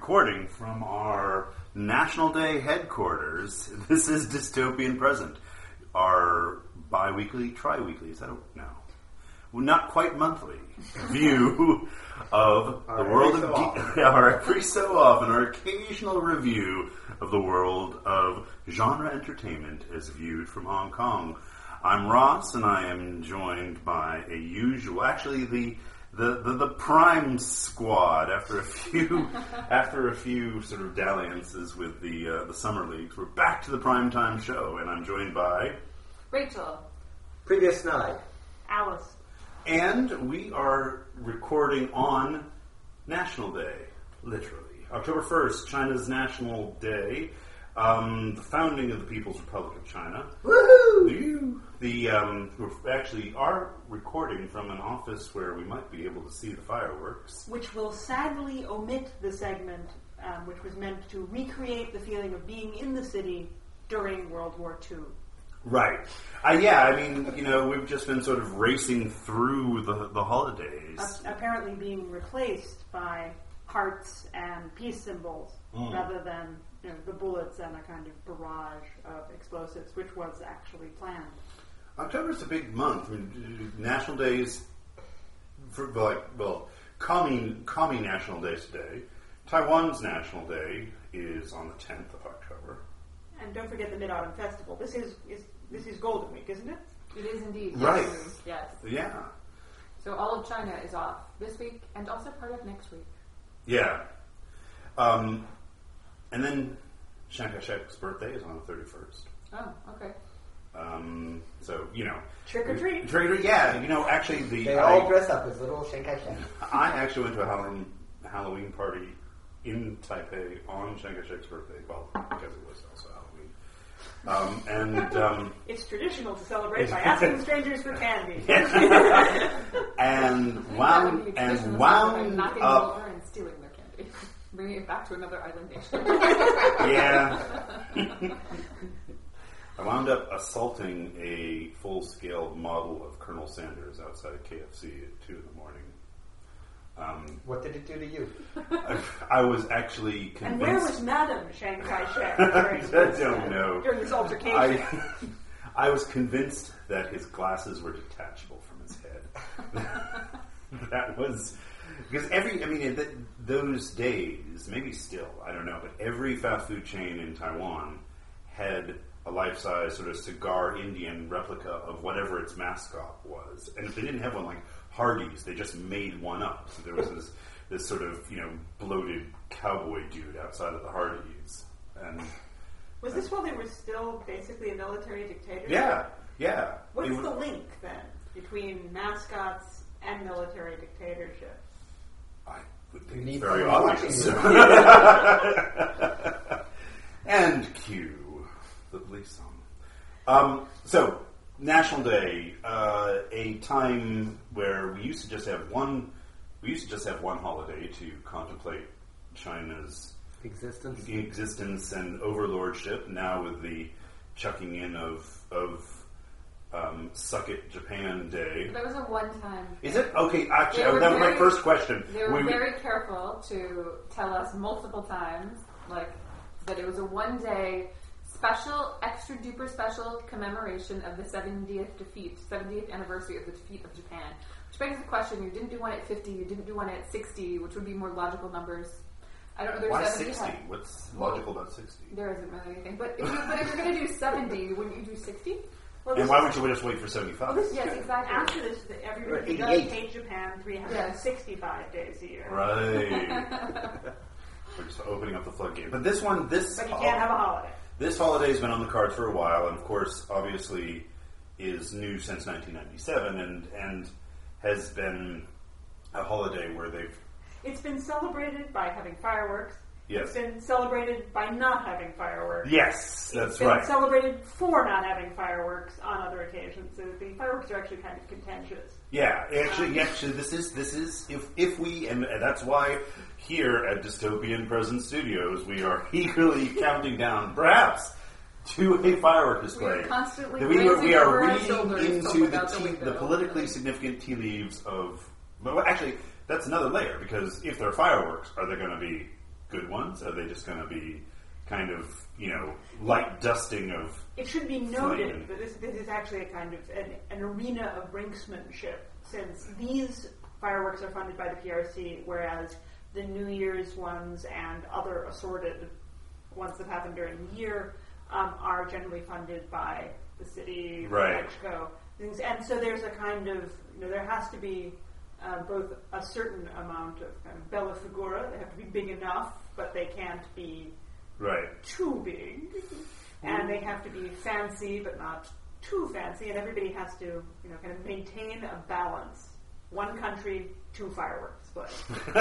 recording from our National Day headquarters. This is Dystopian Present, our bi-weekly, tri-weekly, is that no? Well, not quite monthly view of the world of our every so often, our occasional review of the world of genre entertainment as viewed from Hong Kong. I'm Ross, and I am joined by a usual, actually the prime squad. After a few sort of dalliances with the summer leagues, we're back to the primetime show, and I'm joined by Rachel, previous night, Alice, and we are recording on National Day, literally October 1st, China's National Day, the founding of the People's Republic of China. Woohoo! We actually are recording from an office where we might be able to see the fireworks. which will sadly omit the segment which was meant to recreate the feeling of being in the city during World War II. Right. I mean, we've just been sort of racing through the holidays. Apparently being replaced by hearts and peace symbols rather than the bullets and a kind of barrage of explosives, which was actually planned. October's a big month. I mean, National Days, Commie National Day today. Taiwan's National Day is on the 10th of October. And don't forget the Mid-Autumn Festival. This is Golden Week, isn't it? It is indeed. Right. Yes. Yeah. So all of China is off this week and also part of next week. Yeah. And then Chiang Kai-shek's birthday is on the 31st. Oh, okay. Trick or treat. Trick or treat, yeah. Actually, they all dress up as little Chiang Kai-shek. I actually went to a Halloween party in Taipei on Chiang Kai-shek's birthday. Well, because it was also Halloween. It's traditional to celebrate by asking strangers for candy. and wound knocking them up. over and stealing their candy, bringing it back to another island nation. Yeah. I wound up assaulting a full-scale model of Colonel Sanders outside of KFC at 2 in the morning. What did it do to you? I was actually convinced... And where was Madame Chiang Kai-shek during this altercation? I was convinced that his glasses were detachable from his head. That was... Because those days, maybe still, I don't know, but every fast food chain in Taiwan had a life-size sort of cigar Indian replica of whatever its mascot was. And if they didn't have one like Hardee's, they just made one up. So there was this sort of, bloated cowboy dude outside of the Hardee's. And was this while they were still basically a military dictatorship? Yeah. What's the link, then, between mascots and military dictatorship? I would think You it's need very someone obvious. And cue the police song. So, National Day, a time where we used to just have one holiday to contemplate China's existence and overlordship. Now with the chucking in of Suck It Japan Day. That was a one-time thing. Is it? Okay, actually, that was my first question. They were very careful to tell us multiple times, that it was a one-day special, extra-duper special commemoration of the 70th anniversary of the defeat of Japan. Which begs the question, you didn't do one at 50, you didn't do one at 60, which would be more logical numbers. I don't know, there's Why 70. 60? What's logical about 60? There isn't really anything. But if you're going to do 70, wouldn't you do 60? And why would you just wait for 75? Yes, exactly. After this, everybody does hate Japan 365 days a year. Right. We're just opening up the floodgate. But this one, But you can't have a holiday. This holiday's been on the cards for a while, and of course, obviously, is new since 1997, and has been a holiday where It's been celebrated by having fireworks. Yes. It's been celebrated by not having fireworks. Yes, that's right. right. It's been celebrated for not having fireworks on other occasions. So the fireworks are actually kind of contentious. Yeah, actually, this is if we, and that's why here at Dystopian Present Studios we are eagerly counting down, perhaps, to a firework display. We are constantly we are over our reading shoulders into the politically significant tea leaves of. Well, actually, that's another layer because if they're fireworks, are they going to be good ones? Are they just going to be kind of, light dusting of... It should be noted that this is actually a kind of an arena of brinksmanship, since these fireworks are funded by the PRC, whereas the New Year's ones and other assorted ones that happen during the year are generally funded by the city, Mexico, things. And so there's a kind of, there has to be both a certain amount of kind of bella figura. They have to be big enough, but they can't be too big. And they have to be fancy, but not too fancy. And everybody has to, kind of maintain a balance. One country, 2 fireworks. But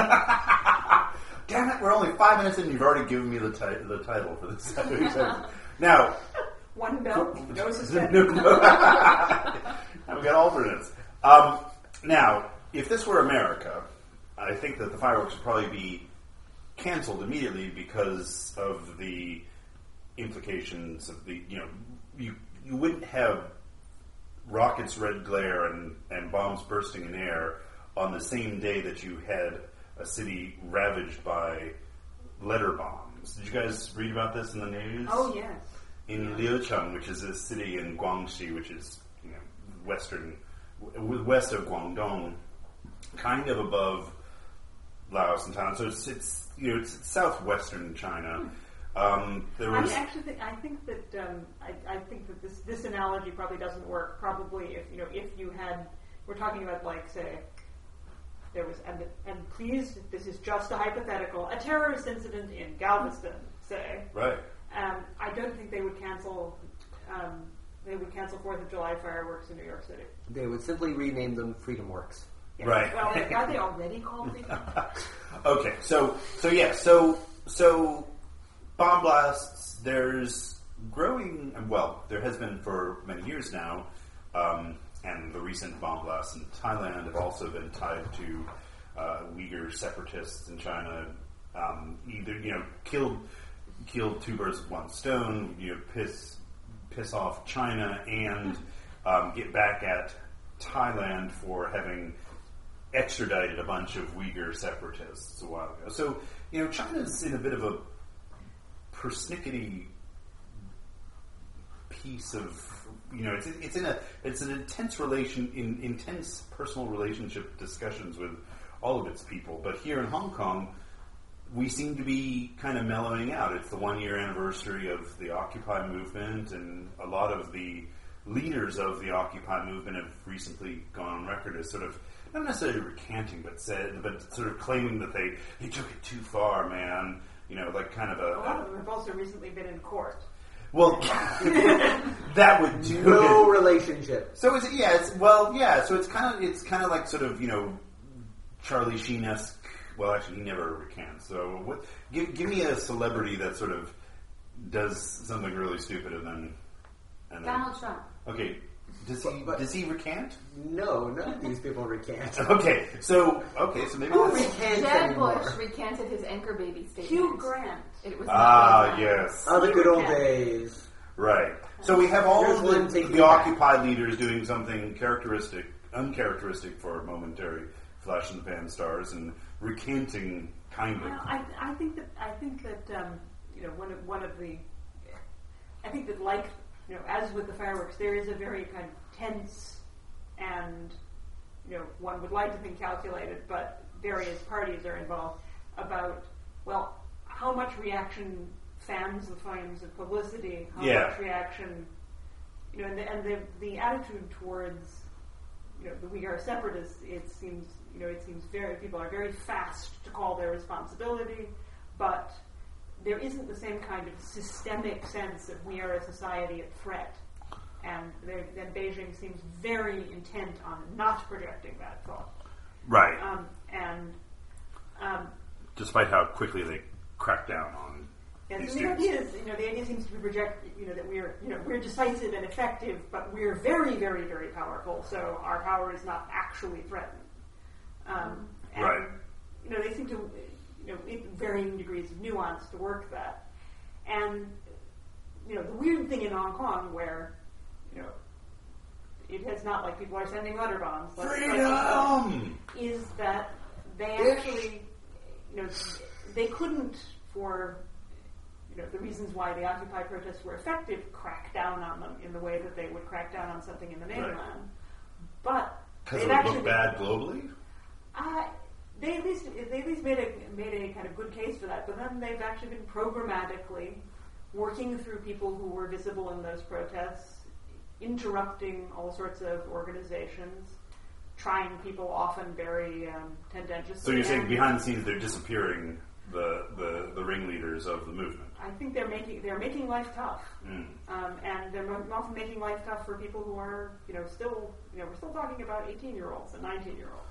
damn it! We're only 5 minutes in. And you've already given me the title for this episode. Now, one belt, no suspense. Now we got alternates. Now, if this were America, I think that the fireworks would probably be canceled immediately because of the implications of the, you wouldn't have rockets, red glare, and bombs bursting in air on the same day that you had a city ravaged by letter bombs. Did you guys read about this in the news? Oh, yes. In Liucheng, which is a city in Guangxi, which is west of Guangdong, kind of above Laos and Thailand. So it's southwestern China. There was. I think that this analogy probably doesn't work. Probably if you had, we're talking about say there was and please, this is just a hypothetical, a terrorist incident in Galveston, say. Right. I don't think they would cancel. They would cancel 4th of July fireworks in New York City. They would simply rename them Freedom Works. Yeah. Right. Well, are they already called Freedom? Okay. So bomb blasts. There's growing. Well, there has been for many years now, and the recent bomb blasts in Thailand have also been tied to Uyghur separatists in China. Either killed 2 birds with 1 stone. Piss off China and get back at Thailand for having extradited a bunch of Uyghur separatists a while ago. So China's in a bit of a persnickety piece of it's an intense personal relationship discussions with all of its people. But here in Hong Kong, we seem to be kind of mellowing out. It's the 1-year anniversary of the Occupy movement, and a lot of the leaders of the Occupy movement have recently gone on record as sort of, not necessarily recanting, but sort of claiming that they took it too far, man. Like kind of a lot of them have also recently been in court. Well, that would do no relationship. So is it? Yeah. So it's kind of like sort of Charlie Sheen-esque. Well, actually, he never recants. So, give me a celebrity that sort of does something really stupid and then Donald Trump. Okay, does he recant? No, none of these people recant. Okay, so maybe who recants Jeb anymore? Bush recanted his anchor baby statement. Hugh Grant. It was yes. Oh, the good old days. Right. So we have all Here's of the Occupy leaders doing something uncharacteristic for momentary flash in the pan stars and recanting kind of. Well, I think that one of the I think that as with the fireworks, there is a very kind of tense and one would like to think calculated, but various parties are involved about how much reaction fans the flames of publicity, how much reaction and the attitude towards the Uyghur separatists, it seems people are very fast to call their responsibility, but there isn't the same kind of systemic sense that we are a society at threat. And then Beijing seems very intent on not projecting that thought. Right. And despite how quickly they crack down on these the idea seems to be projected, that we're decisive and effective, but we're very, very, very powerful. So our power is not actually threatened. Right. They seem to, in varying degrees of nuance to work that. And the weird thing in Hong Kong, where it has not like people are sending letter bombs. Freedom! Is that they actually, they couldn't for the reasons why the Occupy protests were effective, crack down on them in the way that they would crack down on something in the mainland. Right. But Because they've it would actually look bad globally? they at least made a kind of good case for that. But then they've actually been programmatically working through people who were visible in those protests, interrupting all sorts of organizations, trying people often very tendentiously. So you're saying behind the scenes they're disappearing the ringleaders of the movement? I think they're making life tough, and they're often making life tough for people who are still we're still talking about 18-year-olds and 19-year-olds.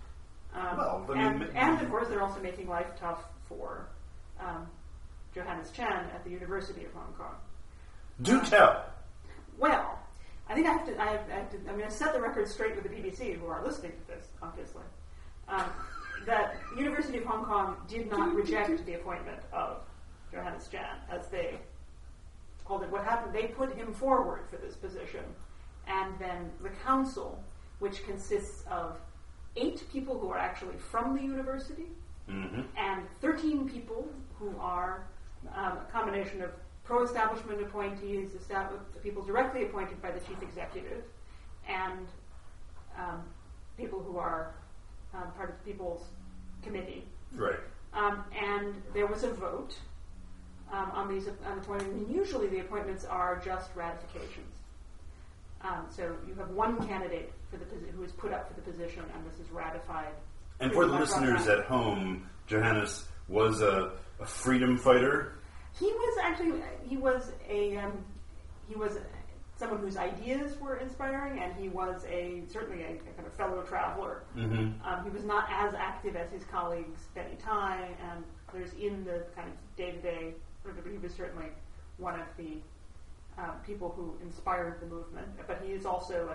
And of course they're also making life tough for Johannes Chan at the University of Hong Kong. Do tell. Well, I think I'm going to set the record straight with the BBC, who are listening to this, obviously. That University of Hong Kong did not reject the appointment of Johannes Chan, as they called it. What happened, they put him forward for this position, and then the council, which consists of 8 people who are actually from the university, and 13 people who are a combination of pro-establishment appointees, people directly appointed by the chief executive, and people who are part of the People's Committee. Right. And there was a vote on these appointments. And usually the appointments are just ratifications. So you have one candidate for the who is put up for the position, and this is ratified. And for the listeners at home, Johannes was a freedom fighter. He was someone whose ideas were inspiring, and he was certainly a kind of fellow traveler. He was not as active as his colleagues Benny Tai and others in the kind of day-to-day, but he was certainly one of the people who inspired the movement. But he is also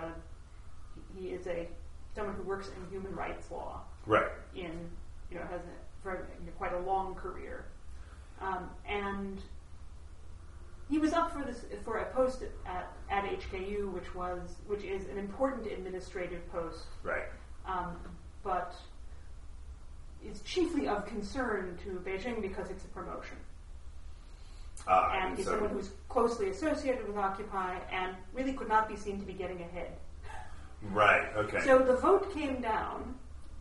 someone who works in human rights law. Right. Has quite a long career, and he was up for a post at HKU, which is an important administrative post, right? But is chiefly of concern to Beijing because it's a promotion, and he's someone who's closely associated with Occupy and really could not be seen to be getting ahead. Right. Okay. So the vote came down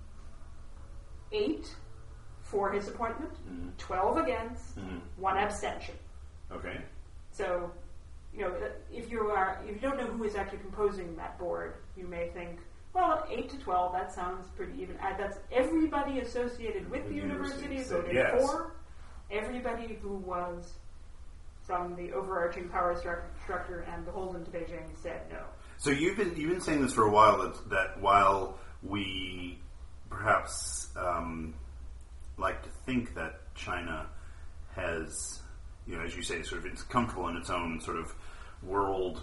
8 for his appointment, 12 against, 1 abstention. Okay. So, if you don't know who is actually composing that board, you may think, well, 8 to 12, that sounds pretty even. That's everybody associated with the university voted for. Everybody who was from the overarching power structure and beholden to Beijing said no. So you've been saying this for a while, that while we perhaps like to think that China has, as you say, sort of it's comfortable in its own sort of world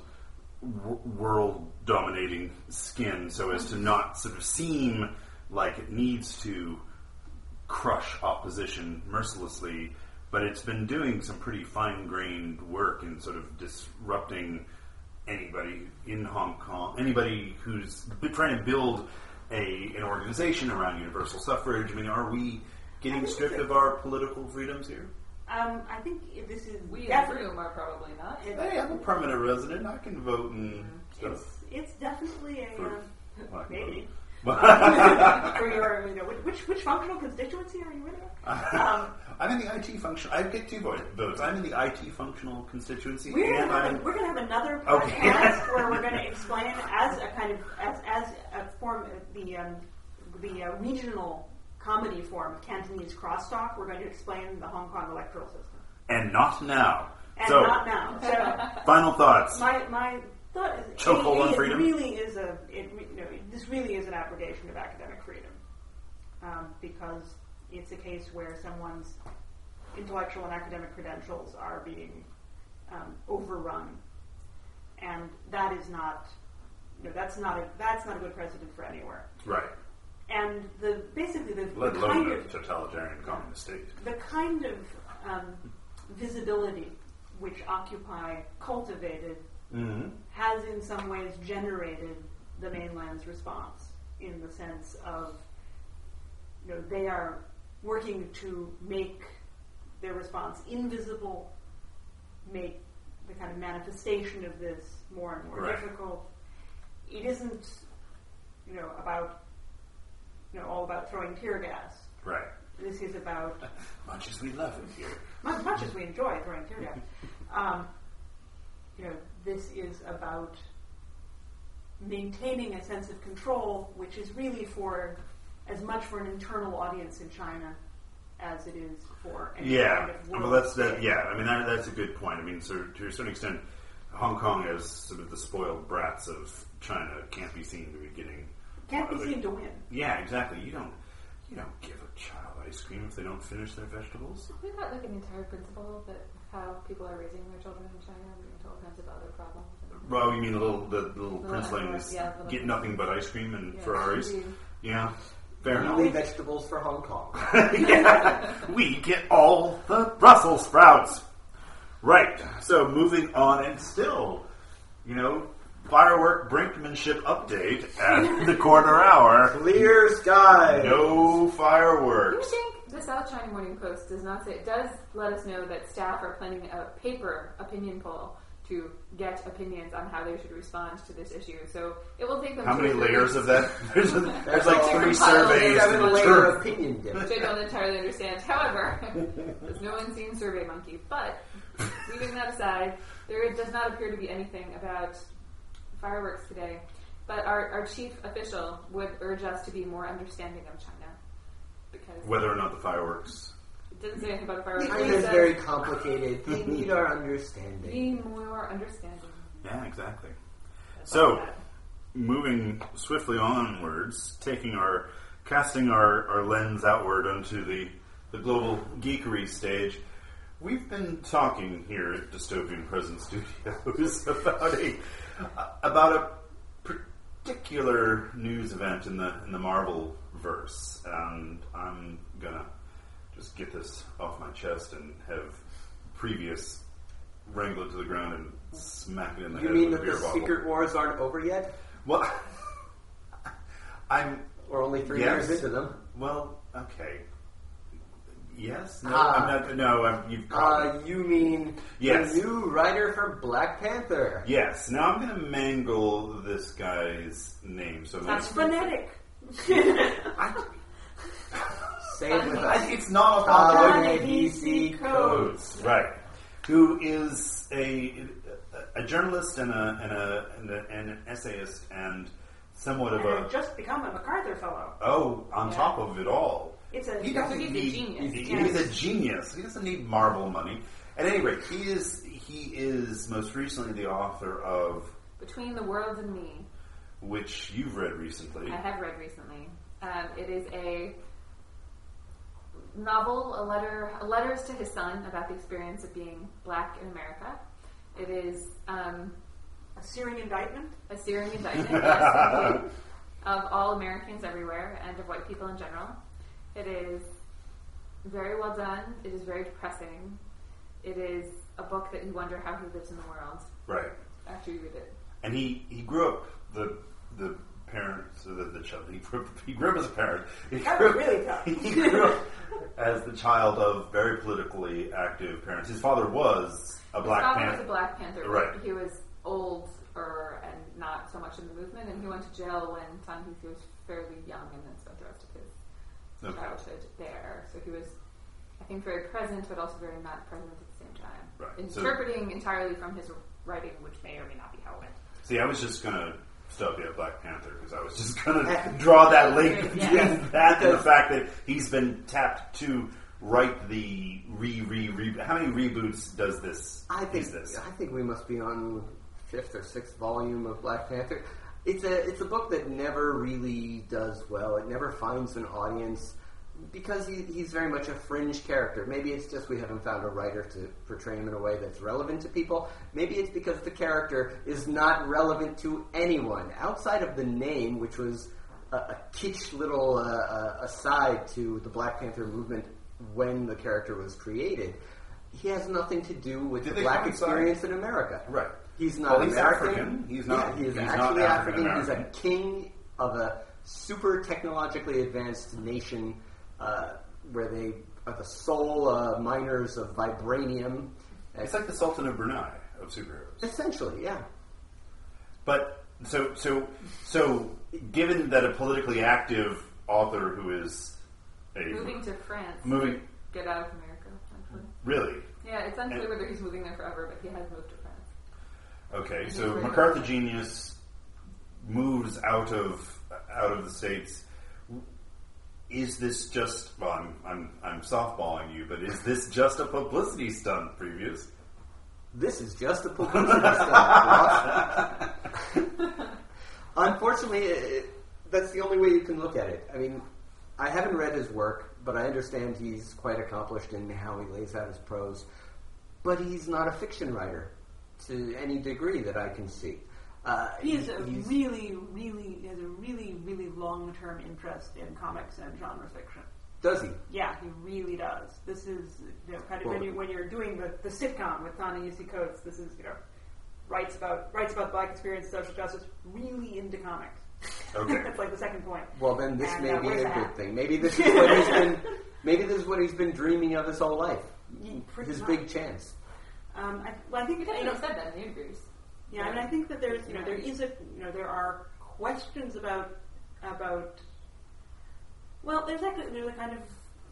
dominating skin, so as to not sort of seem like it needs to crush opposition mercilessly, but it's been doing some pretty fine-grained work in sort of disrupting anybody in Hong Kong, anybody who's been trying to build an organization around universal suffrage. I mean, are we getting stripped of our political freedoms here? I think this is... We in the room are probably not. Hey, I'm a permanent resident. I can vote and stuff. It's definitely maybe. For your, which functional constituency are you in? I'm in the IT function. I get 2 votes. I'm in the IT functional constituency. We're going to have another podcast where we're going to explain as a kind of as a form the regional comedy form of Cantonese crosstalk. We're going to explain the Hong Kong electoral system. And not now. Not now. So final thoughts. My thought is chokehold on freedom. This really is an abrogation of academic freedom, because it's a case where someone's intellectual and academic credentials are being overrun, and that is not. That's not a good precedent for anywhere. Right. And let alone a totalitarian communist state. The kind of visibility which Occupy cultivated has in some ways generated the mainland's response, in the sense of they are working to make their response invisible, make the kind of manifestation of this more and more Right. difficult. It isn't, about, all about throwing tear gas. Right. This is about, Much as we love it here. much as we enjoy throwing tear gas, this is about maintaining a sense of control, which is really as much for an internal audience in China as it is for any kind of world well, that's that. stage. Yeah, I mean that's a good point. I mean, so to a certain extent, Hong Kong, as sort of the spoiled brats of China, can't be seen to be getting. Can't be seen to win. Yeah, exactly. You don't give a child ice cream if they don't finish their vegetables. Isn't that like an entire principle that how people are raising their children in China and into all kinds of other problems? Well, you mean the little princelings little get nothing but ice cream and Ferraris? indeed. Yeah, fair enough. Only vegetables for Hong Kong. Yeah, we get all the Brussels sprouts. Right. So moving on, and still, firework brinkmanship update at the quarter hour. Clear skies. No Do you fireworks. think the South China Morning Post does not say? It does let us know that staff are planning a paper opinion poll to get opinions on how they should respond to this issue. So it will take them. How many 2 or 3 layers weeks, of that? There's like all. 3 Compile surveys to 7-layer determine. opinion dip. which I don't entirely understand. However, there's no unseen Survey Monkey. But leaving that aside, there does not appear to be anything about fireworks today. But our chief official would urge us to be more understanding of China because Whether or not the fireworks. it doesn't say anything about fireworks. China It is says very complicated. They need our understanding. be more understanding. Yeah, exactly. That's So, all that. moving swiftly onwards, casting our lens outward onto the global geekery stage, we've been talking here at Dystopian Present Studios about a particular news event in the Marvel verse, and I'm gonna just get this off my chest and have previous wrangle it to the ground and smack it in the You head mean with a that beer the bottle. Secret Wars aren't over yet? Well, I'm Or only 3 Yes. years into them? well. Okay. Yes. No. Ah. I'm not. No. You've caught me. You mean Yes. the new writer for Black Panther? Yes. Now I'm going to mangle this guy's name. So That's maybe- phonetic. Say it with us. it's not a Ta-Nehisi Coates. right. Who is a journalist and an essayist and somewhat of And a had just become a MacArthur Fellow. on Yeah. top of it all. It's a He So doesn't he's a need. genius. He's a genius. He doesn't need Marvel money. At any rate, he is most recently the author of, Between the Worlds and Me, which you've read recently. I have read recently. It is a novel, letters to his son about the experience of being black in America. It is a searing indictment. a searing indictment yes, indeed, of all Americans everywhere and of white people in general. It is very well done. It is very depressing. It is a book that you wonder how he lives in the world Right. after you read it. And he grew up the parents the child. He grew up as a parent. He That grew was really tough. He grew up as the child of very politically active parents. His father was a Black His father Panther. was a Black Panther, but Right. he was older and not so much in the movement, and he went to jail when he was fairly young and then spent the rest of his childhood there. So he was, I think, very present, but also very not present at the same time. Right. So- Interpreting entirely from his writing, which may or may not be how it went. See, I was just gonna stop you at Black Panther because I was just gonna draw that link between Yes. that and the fact that he's been tapped to write the re. How many reboots does this? I is this? think we must be on 5th or 6th volume of Black Panther. It's a book that never really does well. It never finds an audience because he's very much a fringe character. Maybe it's just we haven't found a writer to portray him in a way that's relevant to people. Maybe it's because the character is not relevant to anyone outside of the name, which was a kitsch little aside to the Black Panther movement when the character was created. He has nothing to do with Did the they black coincide? experience in America. Right. He's not Well, he's American. African. He's not- Yeah, he is he's actually not African. He's a African-American. king of a super technologically advanced nation where they the soul miners of vibranium. It's like the Sultan of Brunei of superheroes. Essentially, yeah. But so given that a politically active author who is moving to France, moving get out of America. Actually. Really? Yeah, it's unclear whether he's moving there forever, but he has moved to France. Okay, so MacArthur Genius moves out of the States. Is this just? Well, I'm softballing you, but is this just a publicity stunt? Previews. This is just a publicity stunt, Ross. Unfortunately, that's the only way you can look at it. I mean, I haven't read his work, but I understand he's quite accomplished in how he lays out his prose. But he's not a fiction writer to any degree that I can see. He has a really long-term interest in comics and genre fiction. Does he? Yeah, he really does. This is kind of when you're doing the sitcom with Ta-Nehisi Coates. This is writes about black experience, social justice. Really into comics. Okay, that's like the second point. Well, then this may be where's a the good hat? thing. Maybe this is what he's been. Maybe this is what he's been dreaming of his whole life. Pretty His much. big chance. I think He definitely said that in the interviews. Yeah, and I think that there's there are questions about well, there's a kind of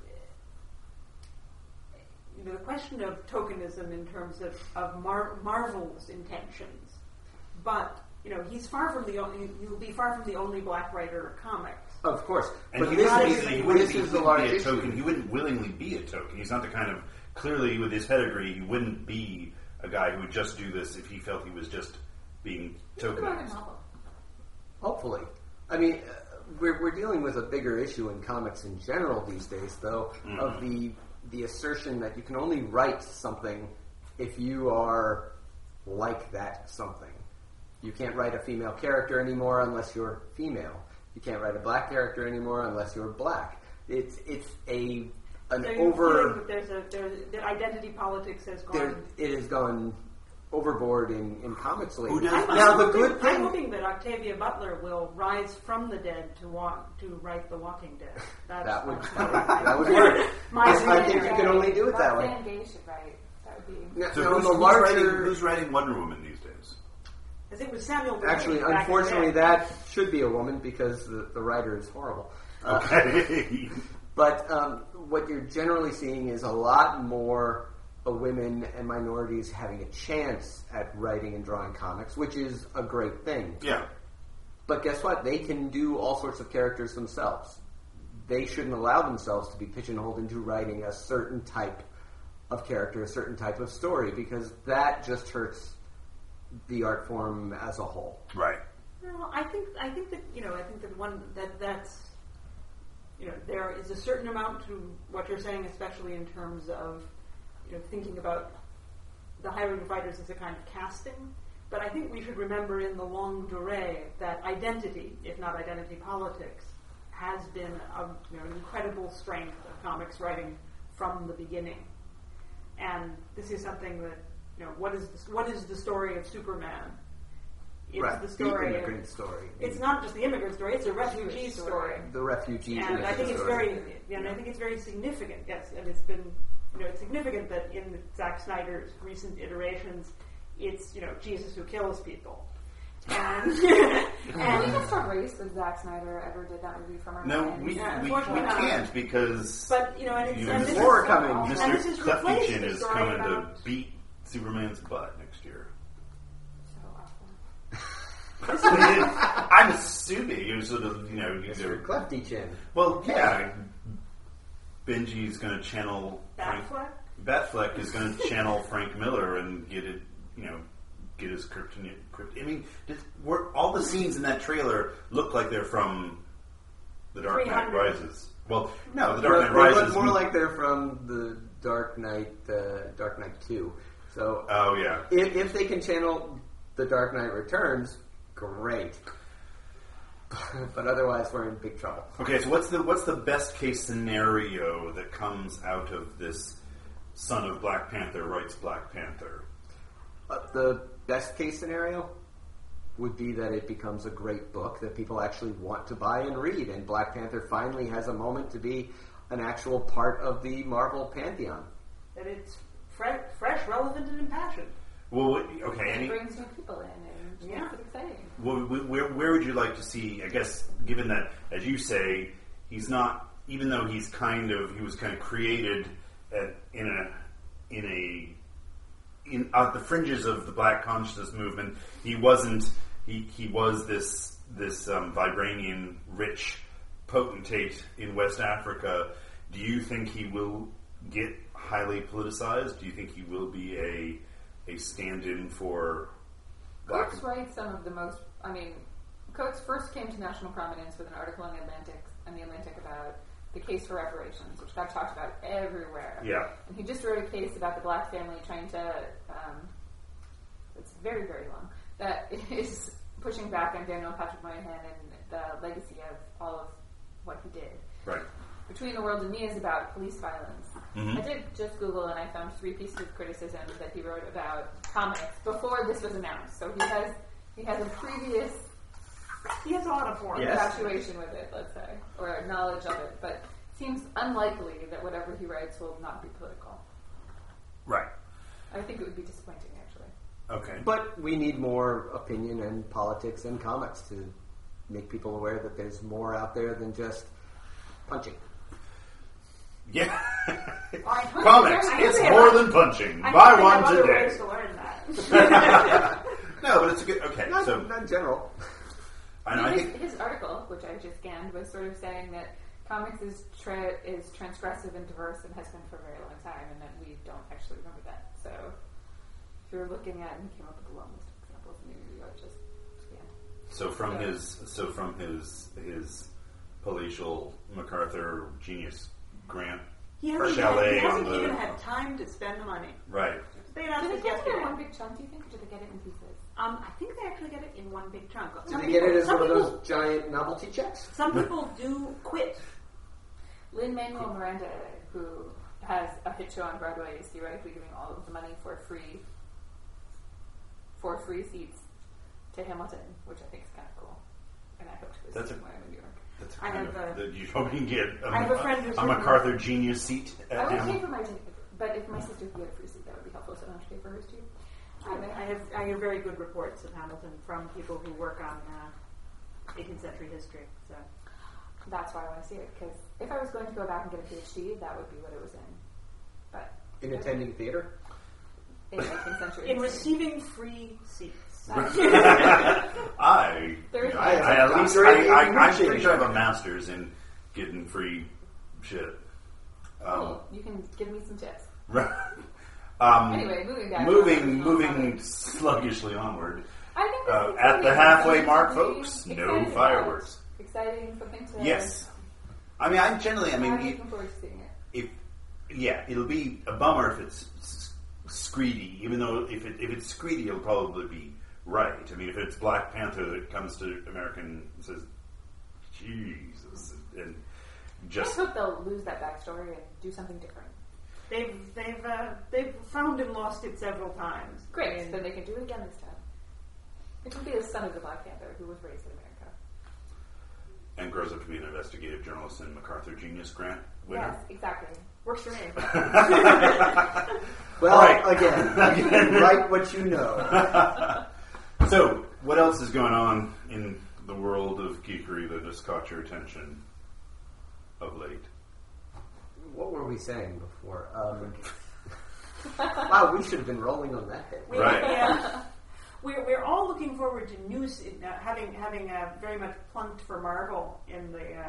the question of tokenism in terms of Marvel's intentions, but he's far from he will be far from the only black writer of comics. Of course, and but he this wouldn't is be the large a issue. token. He wouldn't willingly be a token. He's not the kind of clearly with his pedigree. He wouldn't be a guy who would just do this if he felt he was just being tokenized. Hopefully. I mean, we're dealing with a bigger issue in comics in general these days, though, of the assertion that you can only write something if you are like that something. You can't write a female character anymore unless you're female. You can't write a black character anymore unless you're black. It's an over. There's the identity politics has gone. It has gone overboard in comics lately. Who does- Now the good I'm thing. hoping that Octavia Butler will rise from the dead to write The Walking Dead. That would work. I think you can only do it that way. Roxane Gay should write. That would be. Now, So now, who's, the larger, who's writing Wonder Woman these days? I think it was Samuel Gray actually, back in the unfortunately, day. that should be a woman because the writer is horrible. Okay. But what you're generally seeing is a lot more women and minorities having a chance at writing and drawing comics, which is a great thing. Yeah. But guess what? They can do all sorts of characters themselves. They shouldn't allow themselves to be pigeonholed into writing a certain type of character, a certain type of story, because that just hurts the art form as a whole. Right. No, I think that that's there is a certain amount to what you're saying, especially in terms of thinking about the hiring of writers as a kind of casting. But I think we should remember in the longue durée that identity, if not identity politics, has been an incredible strength of comics writing from the beginning. And this is something that what is the story of Superman? It's right. the story. The immigrant story. It's not just the immigrant story; it's a refugee story. The refugee. And I think it's story. I think it's very significant. Yes, and it's been, it's significant that in Zack Snyder's recent iterations, it's Jesus who kills people. And Can we just erase that Zack Snyder ever did that movie from our No, minds? we unfortunately not. can't because but and There's this more is, coming. and this Mr. is replaced Clefty the is story coming to about beat Superman's butt next year. So awful. I'm assuming you're sort of, Mr. Clefty Chin. well, yeah. Benji's going to channel Batfleck. Batfleck is going to channel Frank Miller and get his kryptonite. I mean, all the scenes in that trailer look like they're from The Dark Knight 300. Rises. Well, no, The Dark Knight They Rises. look more like they're from the Dark Knight 2. So, Oh yeah. if they can channel The Dark Knight Returns, great. But otherwise, we're in big trouble. Okay, so what's the best case scenario that comes out of this son of Black Panther writes Black Panther? The best case scenario would be that it becomes a great book that people actually want to buy and read, and Black Panther finally has a moment to be an actual part of the Marvel pantheon. That it's fresh, relevant, and impassioned. Well, okay. It brings new people in and makes it exciting. Well, where would you like to see? I guess, given that, as you say, he's not. Even though he was kind of created in at the fringes of the Black consciousness movement. He wasn't. He was this Vibranian rich potentate in West Africa. Do you think he will get highly politicized? Do you think he will be a stand-in for Black? Coates writes some of the most. I mean, Coates first came to national prominence with an article in the Atlantic about the case for reparations, which got talked about everywhere. Yeah. And he just wrote a case about the Black family trying to. It's very, very long. That is pushing back on Daniel Patrick Moynihan and the legacy of all of what he did. Right. Between the World and Me is about police violence. Mm-hmm. I did just Google and I found 3 pieces of criticism that he wrote about comics before this was announced. So he has a previous He has a lot of form. Yes. infatuation with it, let's say, or knowledge of it, but it seems unlikely that whatever he writes will not be political. Right. I think it would be disappointing, actually. Okay. But we need more opinion and politics and comics to make people aware that there's more out there than just punching. Yeah. I Comics. I It's think more I- than punching. I Buy think I one have other today. ways to learn that. No, but it's a good. Okay. Not, So not in general. I think. His article, which I just scanned, was sort of saying that comics is transgressive and diverse and has been for a very long time, and that we don't actually remember that. So if you're looking at, and he came up with a long list of examples, maybe you ought to just scan. So from his palatial MacArthur genius grant He chalet hasn't on the even had time to spend the money. right. They announced Did it they get it in yesterday. one big chunk, do you think, or did they get it in pieces? I think they actually get it in one big chunk. Did they get it as one of those giant novelty checks? Some people do quit. Lin-Manuel Miranda, who has a hit show on Broadway, is theoretically giving all of the money for free seats to Hamilton, which I think is kind of cool. And I hope to That's visit somewhere in New York. That's I kind have of a- that you hope you can get I have a friend who's a MacArthur genius seat I at would pay Hamilton. for my ticket, but if my sister could get a free seat, that would be helpful, so I don't have to pay for hers too. I have very good reports of Hamilton from people who work on 18th century history. So That's why I want to see it, because if I was going to go back and get a PhD, that would be what it was in. But In attending theater? in 18th century in history. receiving free seats. I There's- at least I'm pretty sure I have a master's in getting free shit. Cool. You can give me some tips. Anyway, Moving back. moving sluggishly onward. I think this is At the exciting. halfway Something mark, to be folks, no excited fireworks. about. Exciting, something to... Yes, I mean, I'm looking forward to seeing it. it'll be a bummer if it's Screedy. Even though if it's Screedy, it'll probably be right. I mean, if it's Black Panther that comes to American and says, "Jesus," and I just hope they'll lose that backstory and do something different. They've found and lost it several times. Great, And then they can do it again this time. It could be the son of the Black Panther who was raised in America. and grows up to be an investigative journalist and MacArthur Genius Grant winner. Yes, exactly. works for me. Well, Right. again, write what you know. So, what else is going on in the world of geekery that has caught your attention of late? What were we saying before? Wow, we should have been rolling on that hit. Right. We're all looking forward to news, having very much plunked for Marvel in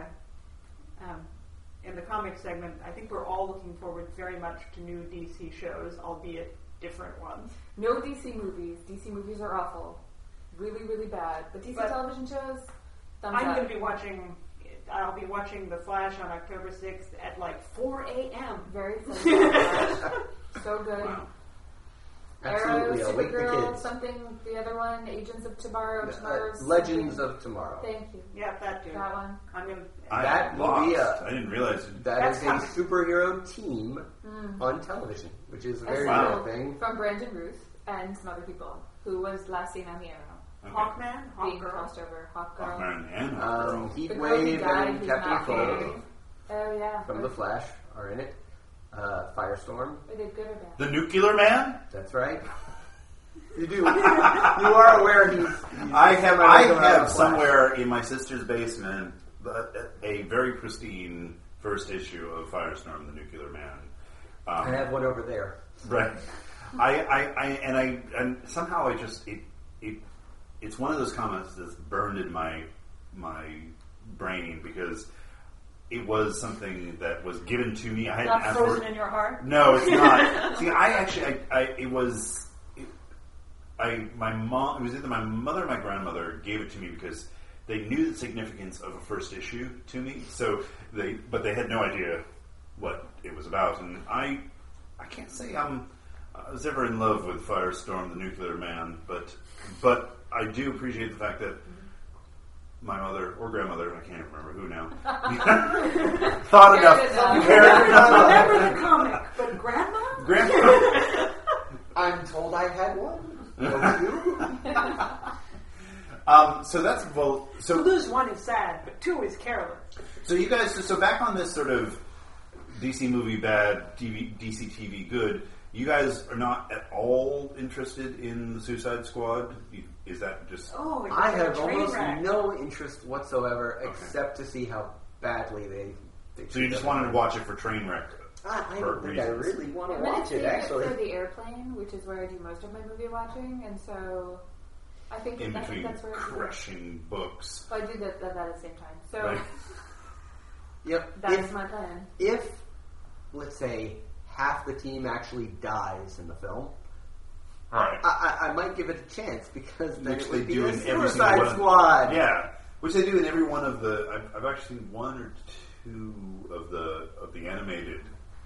the comic segment. I think we're all looking forward very much to new DC shows, albeit different ones. No DC movies. DC movies are awful. Really, really bad. But DC television shows, thumbs I'm up. going to be watching. I'll be watching The Flash on October 6th at like 4 a.m. Very funny. So good. Wow. Absolutely, Arrow, awake the Supergirl, kids. something, the other one, Agents of Tomorrow, Tomorrow's Legends something. of Tomorrow. Thank you. Yeah, that too. That one. I'm going to. That will lost. be I didn't realize. That That's is a coming. superhero team on television, which is a very Wow. rare thing. From Brandon Ruth and some other people who was last seen on the Arrow. Okay. Hawkman, Being Hawkgirl. crossed over. Hawkgirl. Hawkman and Hawkgirl. The girl who Heatwave died and who's Captain not Cold. dead. Oh yeah. from The Flash are in it. Firestorm. Are they good or bad? The Nuclear Man? That's right. You do. You are aware he's I have Flash. somewhere in my sister's basement a very pristine first issue of Firestorm, the Nuclear Man. I have one over there. Right. And somehow it's one of those comments that's burned in my brain because it was something that was given to me. I hadn't Not asked frozen for it. in your heart? No, it's not. See, it was my mom. It was either my mother or my grandmother gave it to me because they knew the significance of a first issue to me. But they had no idea what it was about, and I can't say I was ever in love with Firestorm, the Nuclear Man, but I do appreciate the fact that my mother or grandmother, I can't remember who now, thought enough. Remember the comic, but Grandma? Grandma. I'm told I had one. So that's To lose one is sad, but two is careless. So you guys, so back on this sort of DC movie bad, DC TV good. You guys are not at all interested in the Suicide Squad? Is that just... Oh, it's I like a have train almost wreck. no interest whatsoever, except to see how badly they So you just wanted to watch it for Trainwreck? I for don't think I reasons. really want to I'm watch it, actually. for the airplane, which is where I do most of my movie watching, and so I think In that's between where I do it. crushing books. So I do that at the same time. So Right. Yep. that's my plan. If, let's say, half the team actually dies in the film, Right. I might give it a chance because then Which it they would be do a in every single Suicide one. Squad. Yeah, which they do in every one of the. I've actually seen one or two of the animated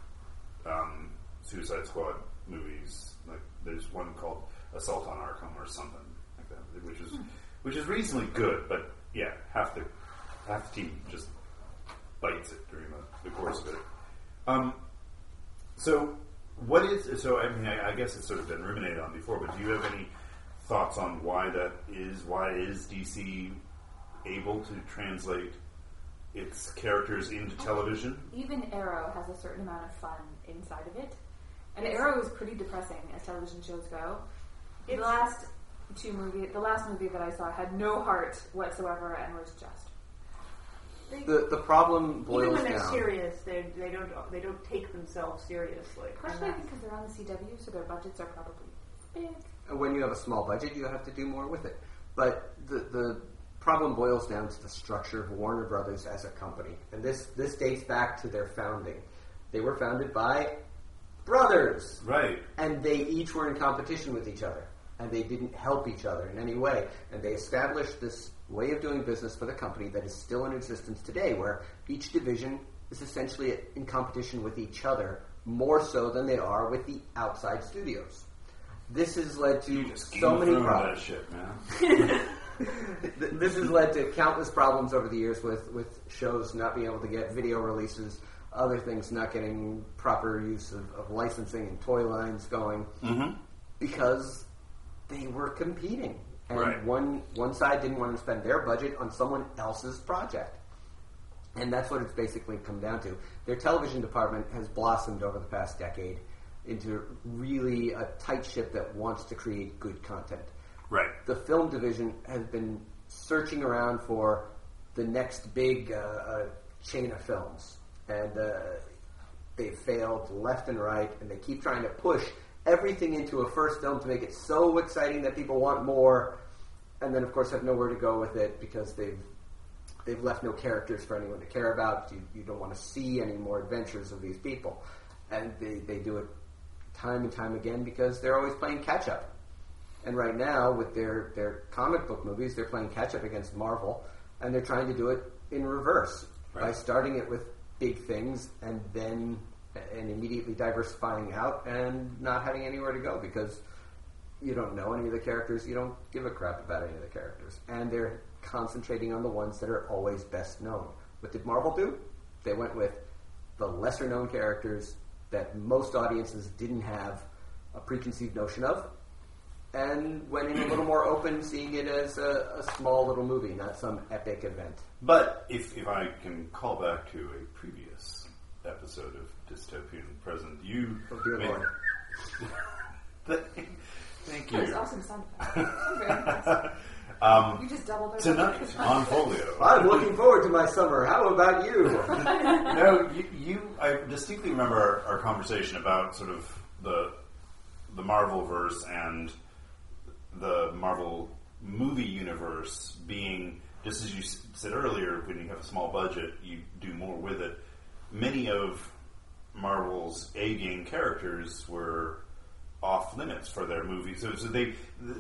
Suicide Squad movies. Like there's one called Assault on Arkham or something like that, which is reasonably good. But yeah, half the team just bites it during the course of it. So. What is so? I mean, I guess it's sort of been ruminated on before, but do you have any thoughts on why that is? Why is DC able to translate its characters into television? Even Arrow has a certain amount of fun inside of it, and Arrow is pretty depressing as television shows go. The last movie that I saw had no heart whatsoever and was just. The problem boils Even when they're down. serious, they don't take themselves seriously. Partially because they're on the CW, so their budgets are probably big. When you have a small budget, you have to do more with it. But the problem boils down to the structure of Warner Brothers as a company. And this dates back to their founding. They were founded by brothers. Right. And they each were in competition with each other. And they didn't help each other in any way. And they established this way of doing business for the company that is still in existence today, where each division is essentially in competition with each other, more so than they are with the outside studios. This has led to so many problems. That shit, man. This has led to countless problems over the years with shows not being able to get video releases, other things not getting proper use of licensing and toy lines going, because they were competing. And Right. one side didn't want to spend their budget on someone else's project. And that's what it's basically come down to. Their television department has blossomed over the past decade into really a tight ship that wants to create good content. Right. The film division has been searching around for the next big chain of films. And they've failed left and right, and they keep trying to push everything into a first film to make it so exciting that people want more, and then of course have nowhere to go with it because they've left no characters for anyone to care about. You don't want to see any more adventures of these people, and they do it time and time again because they're always playing catch up. And right now with their comic book movies, they're playing catch up against Marvel, and they're trying to do it in reverse by starting it with big things and immediately diversifying out and not having anywhere to go because you don't know any of the characters, you don't give a crap about any of the characters. And they're concentrating on the ones that are always best known. What did Marvel do? They went with the lesser known characters that most audiences didn't have a preconceived notion of, And when in a little more open, seeing it as a small little movie, not some epic event. But if I can call back to a previous episode of Dystopian Present, you... Oh, dear Lord. Thank That was you. awesome sound effect. I'm very impressed. You just doubled our Tonight budget. on Folio. I'm looking forward to my summer. How about you? No, I distinctly remember our conversation about sort of the Marvel-verse and the Marvel movie universe being, just as you said earlier, when you have a small budget, you do more with it. Many of Marvel's A-game characters were off limits for their movies. So do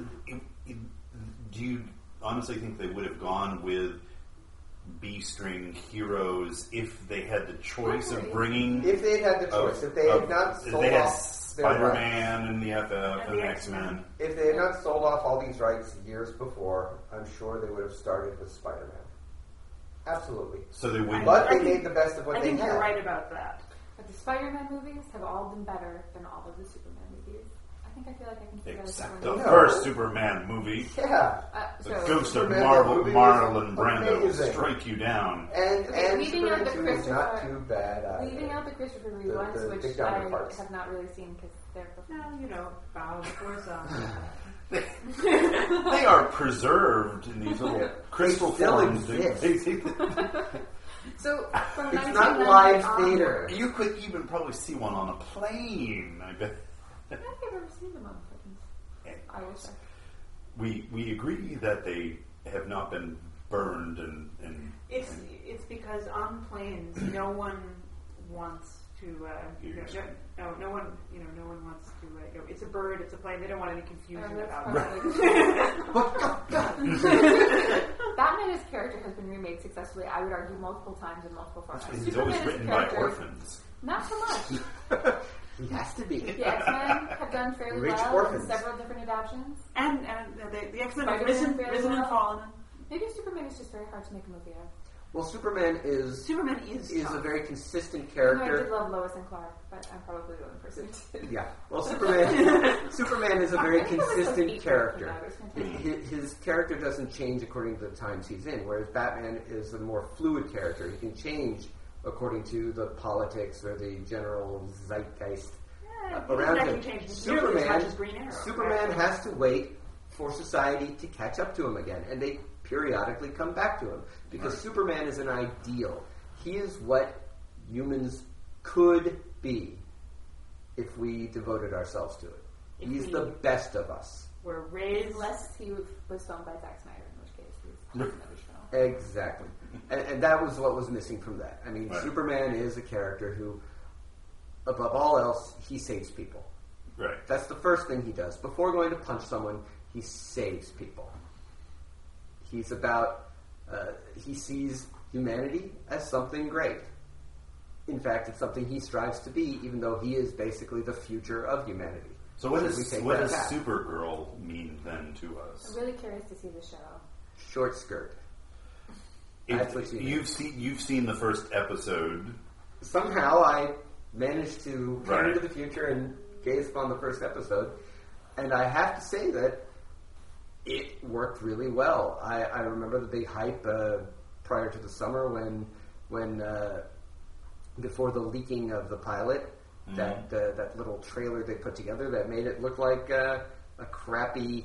you honestly think they would have gone with B-string heroes if they had the choice of bringing... If they had the choice, if they had not if sold they had off Spider-Man and the FF and the X-Men. If they had not sold off all these rights years before, I'm sure they would have started with Spider-Man. Absolutely. So they would... But they made the best of what I they think had. you're right about that. But the Spider-Man movies have all been better than all of the Superman movies. I feel like I can say that as Except someone the who- first Superman movie. Yeah. The so- ghost of Superman, Marvel, that movie Marlon was Brando will amazing. strike you down. And leaving out Superman the 2 is not Christopher- too bad either. Leaving out the Christopher Reeve The ones, Dick which Downer I parts. have not really seen because they're Well, bow before sun. They are preserved in these little crystal still forms. exist. So from It's 1990 not live onward- theater. You could even probably see one on a plane, I bet. I don't think I've ever seen them on planes. I wish I. We agree that they have not been burned and It's because on planes, no one wants to. No one wants to. It's a bird. It's a plane. They don't want any confusion That's about probably- it. Batman as character has been remade successfully, I would argue, multiple times in multiple formats. he's Superman always as written by character- orphans. Not so much. He has to be. The X-Men have done fairly Rich well orphans. in several different adaptations. And the X-Men have Spider-Man very risen and well. fallen. Maybe Superman is just very hard to make a movie of. Well, Superman is a tough. very consistent I did character. love Lois and Clark, but I'm probably the only person who did. Yeah. Well, Superman is a very I think it was consistent like character. It was fantastic. His character doesn't change according to the times he's in, whereas Batman is a more fluid character. He can change according to the politics or the general zeitgeist around him. Nearly as much as Green Arrow. Superman has to wait for society to catch up to him again, and they periodically come back to him because Right. Superman is an ideal. He is what humans could be if we devoted ourselves to it. If He's we- the best of us. We're raised. Unless he was filmed by Zack Snyder, in which case he's another show. Exactly. And that was what was missing from that. I mean, Right. Superman is a character who, above all else, he saves people. Right. That's the first thing he does. Before going to punch someone, he saves people. He's about, he sees humanity as something great. In fact, it's something he strives to be, even though he is basically the future of humanity. So what Should we does take what that does path? Supergirl mean then to us? I'm really curious to see the show. Short skirt. If That's what you you've seen the first episode. Somehow I managed to Right. turn into the future and gaze upon the first episode, and I have to say that it worked really well. I remember the big hype prior to the summer when before the leaking of the pilot, that little trailer they put together that made it look like a crappy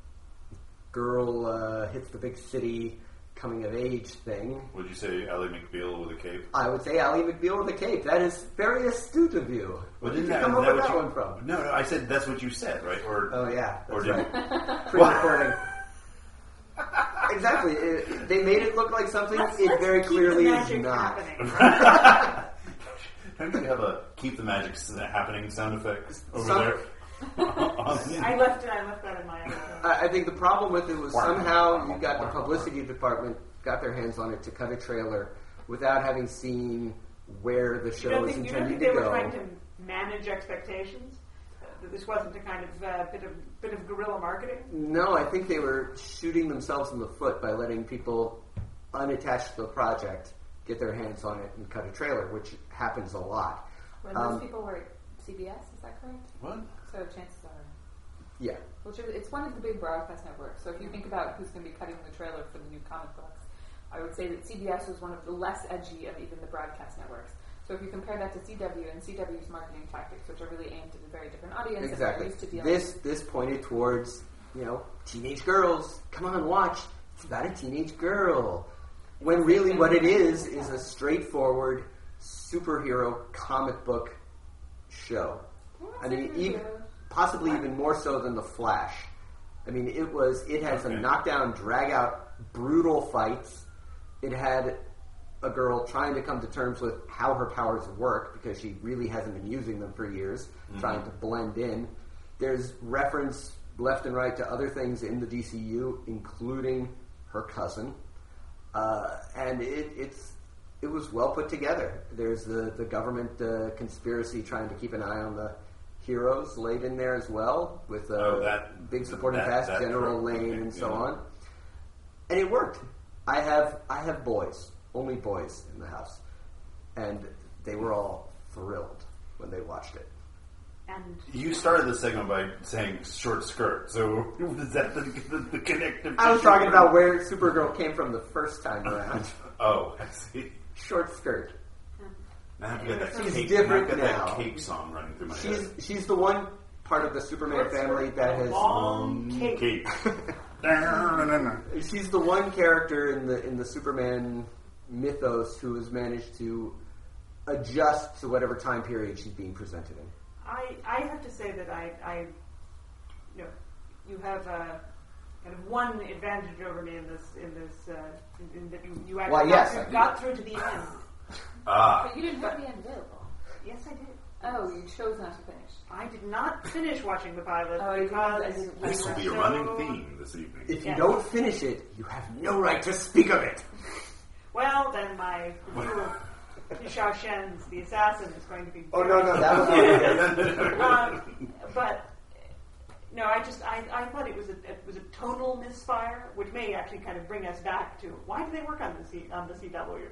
girl hits the big city coming of age thing. Would you say Ally McBeal with a cape? I would say Ally McBeal with a cape. That is very astute of you. Where did you come up with that one from? No, I said that's what you said, right? Or Oh yeah, or that's did right. Pre-recording. Exactly. They made it look like something it very Keep the clearly is magic not. happening. don't you have a keep the magic happening sound effect over Some- there? I left that in my other show. I think the problem with it was somehow you got the publicity department got their hands on it to cut a trailer without having seen where the You show don't is think intended they to were go. trying to manage expectations? That this wasn't a kind of bit of guerrilla marketing? No, I think they were shooting themselves in the foot by letting people unattached to the project get their hands on it and cut a trailer, which happens a lot. When those people were at CBS, is that correct? What? So chances are. Yeah. which is, it's one of the big broadcast networks. So if you think about who's going to be cutting the trailer for the new comic books, I would say that CBS was one of the less edgy of even the broadcast networks. So if you compare that to CW and CW's marketing tactics, which are really aimed at a very different audience, Exactly. and used to dealing This pointed towards, teenage girls. Come on, watch. It's about a teenage girl. When really what it is a straightforward superhero comic book show. I mean, possibly even more so than The Flash. I mean, it had some knockdown, drag-out, brutal fights. It had a girl trying to come to terms with how her powers work because she really hasn't been using them for years, trying to blend in. There's reference left and right to other things in the DCU, including her cousin. And it was well put together. There's the government conspiracy trying to keep an eye on the heroes laid in there as well, with big supporting cast, General Lane and so on. And it worked. I have boys, only boys in the house, and they were all thrilled when they watched it. And you started the segment by saying short skirt, so was that the connective? I was talking about where Supergirl came from the first time around. Oh, I see. Short skirt. I have to get that She's cake. different I have to get now. that cake song running through my head. She's the one part of the Superman family that has long cake. she's the one character in the Superman mythos who has managed to adjust to whatever time period she's being presented in. I have to say that I you have kind of one advantage over me in that you actually got through to the end. But you didn't have the end available. Yes, I did. Oh, you chose not to finish. I did not finish watching the pilot because This will be a running theme this evening. If you don't finish it, you have no right to speak of it. Well, then my review of Xiao Shen's The Assassin is going to be... Oh, no, that was already but, no, I thought it was a tonal misfire, which may actually kind of bring us back to why do they work on the CW?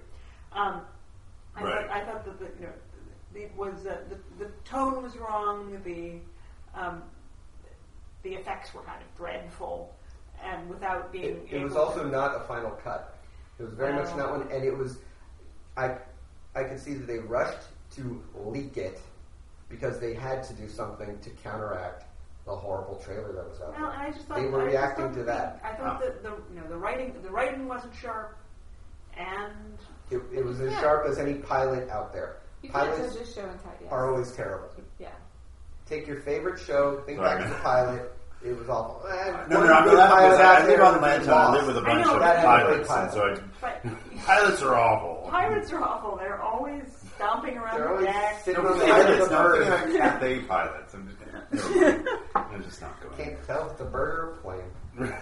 I thought that it was the tone was wrong, the effects were kind of dreadful, and without being it was also not a final cut. It was very much not one, and it was I could see that they rushed to leak it because they had to do something to counteract the horrible trailer that was out there. And I just thought they were reacting to that. I thought that the writing wasn't sharp, and it was as sharp as any pilot out there. You can't Pilots judge a show and cut, are always terrible. Yeah. Take your favorite show, think back to the pilot. It was awful. No, I'm laughing because I live on Atlanta. I live with a bunch of pilots, and so pilots are awful. Pilots are awful. They're always stomping around They're the always deck. sitting on the head of the bird. Cathay pilots. I'm just not going. Can't tell if it's a bird or a plane.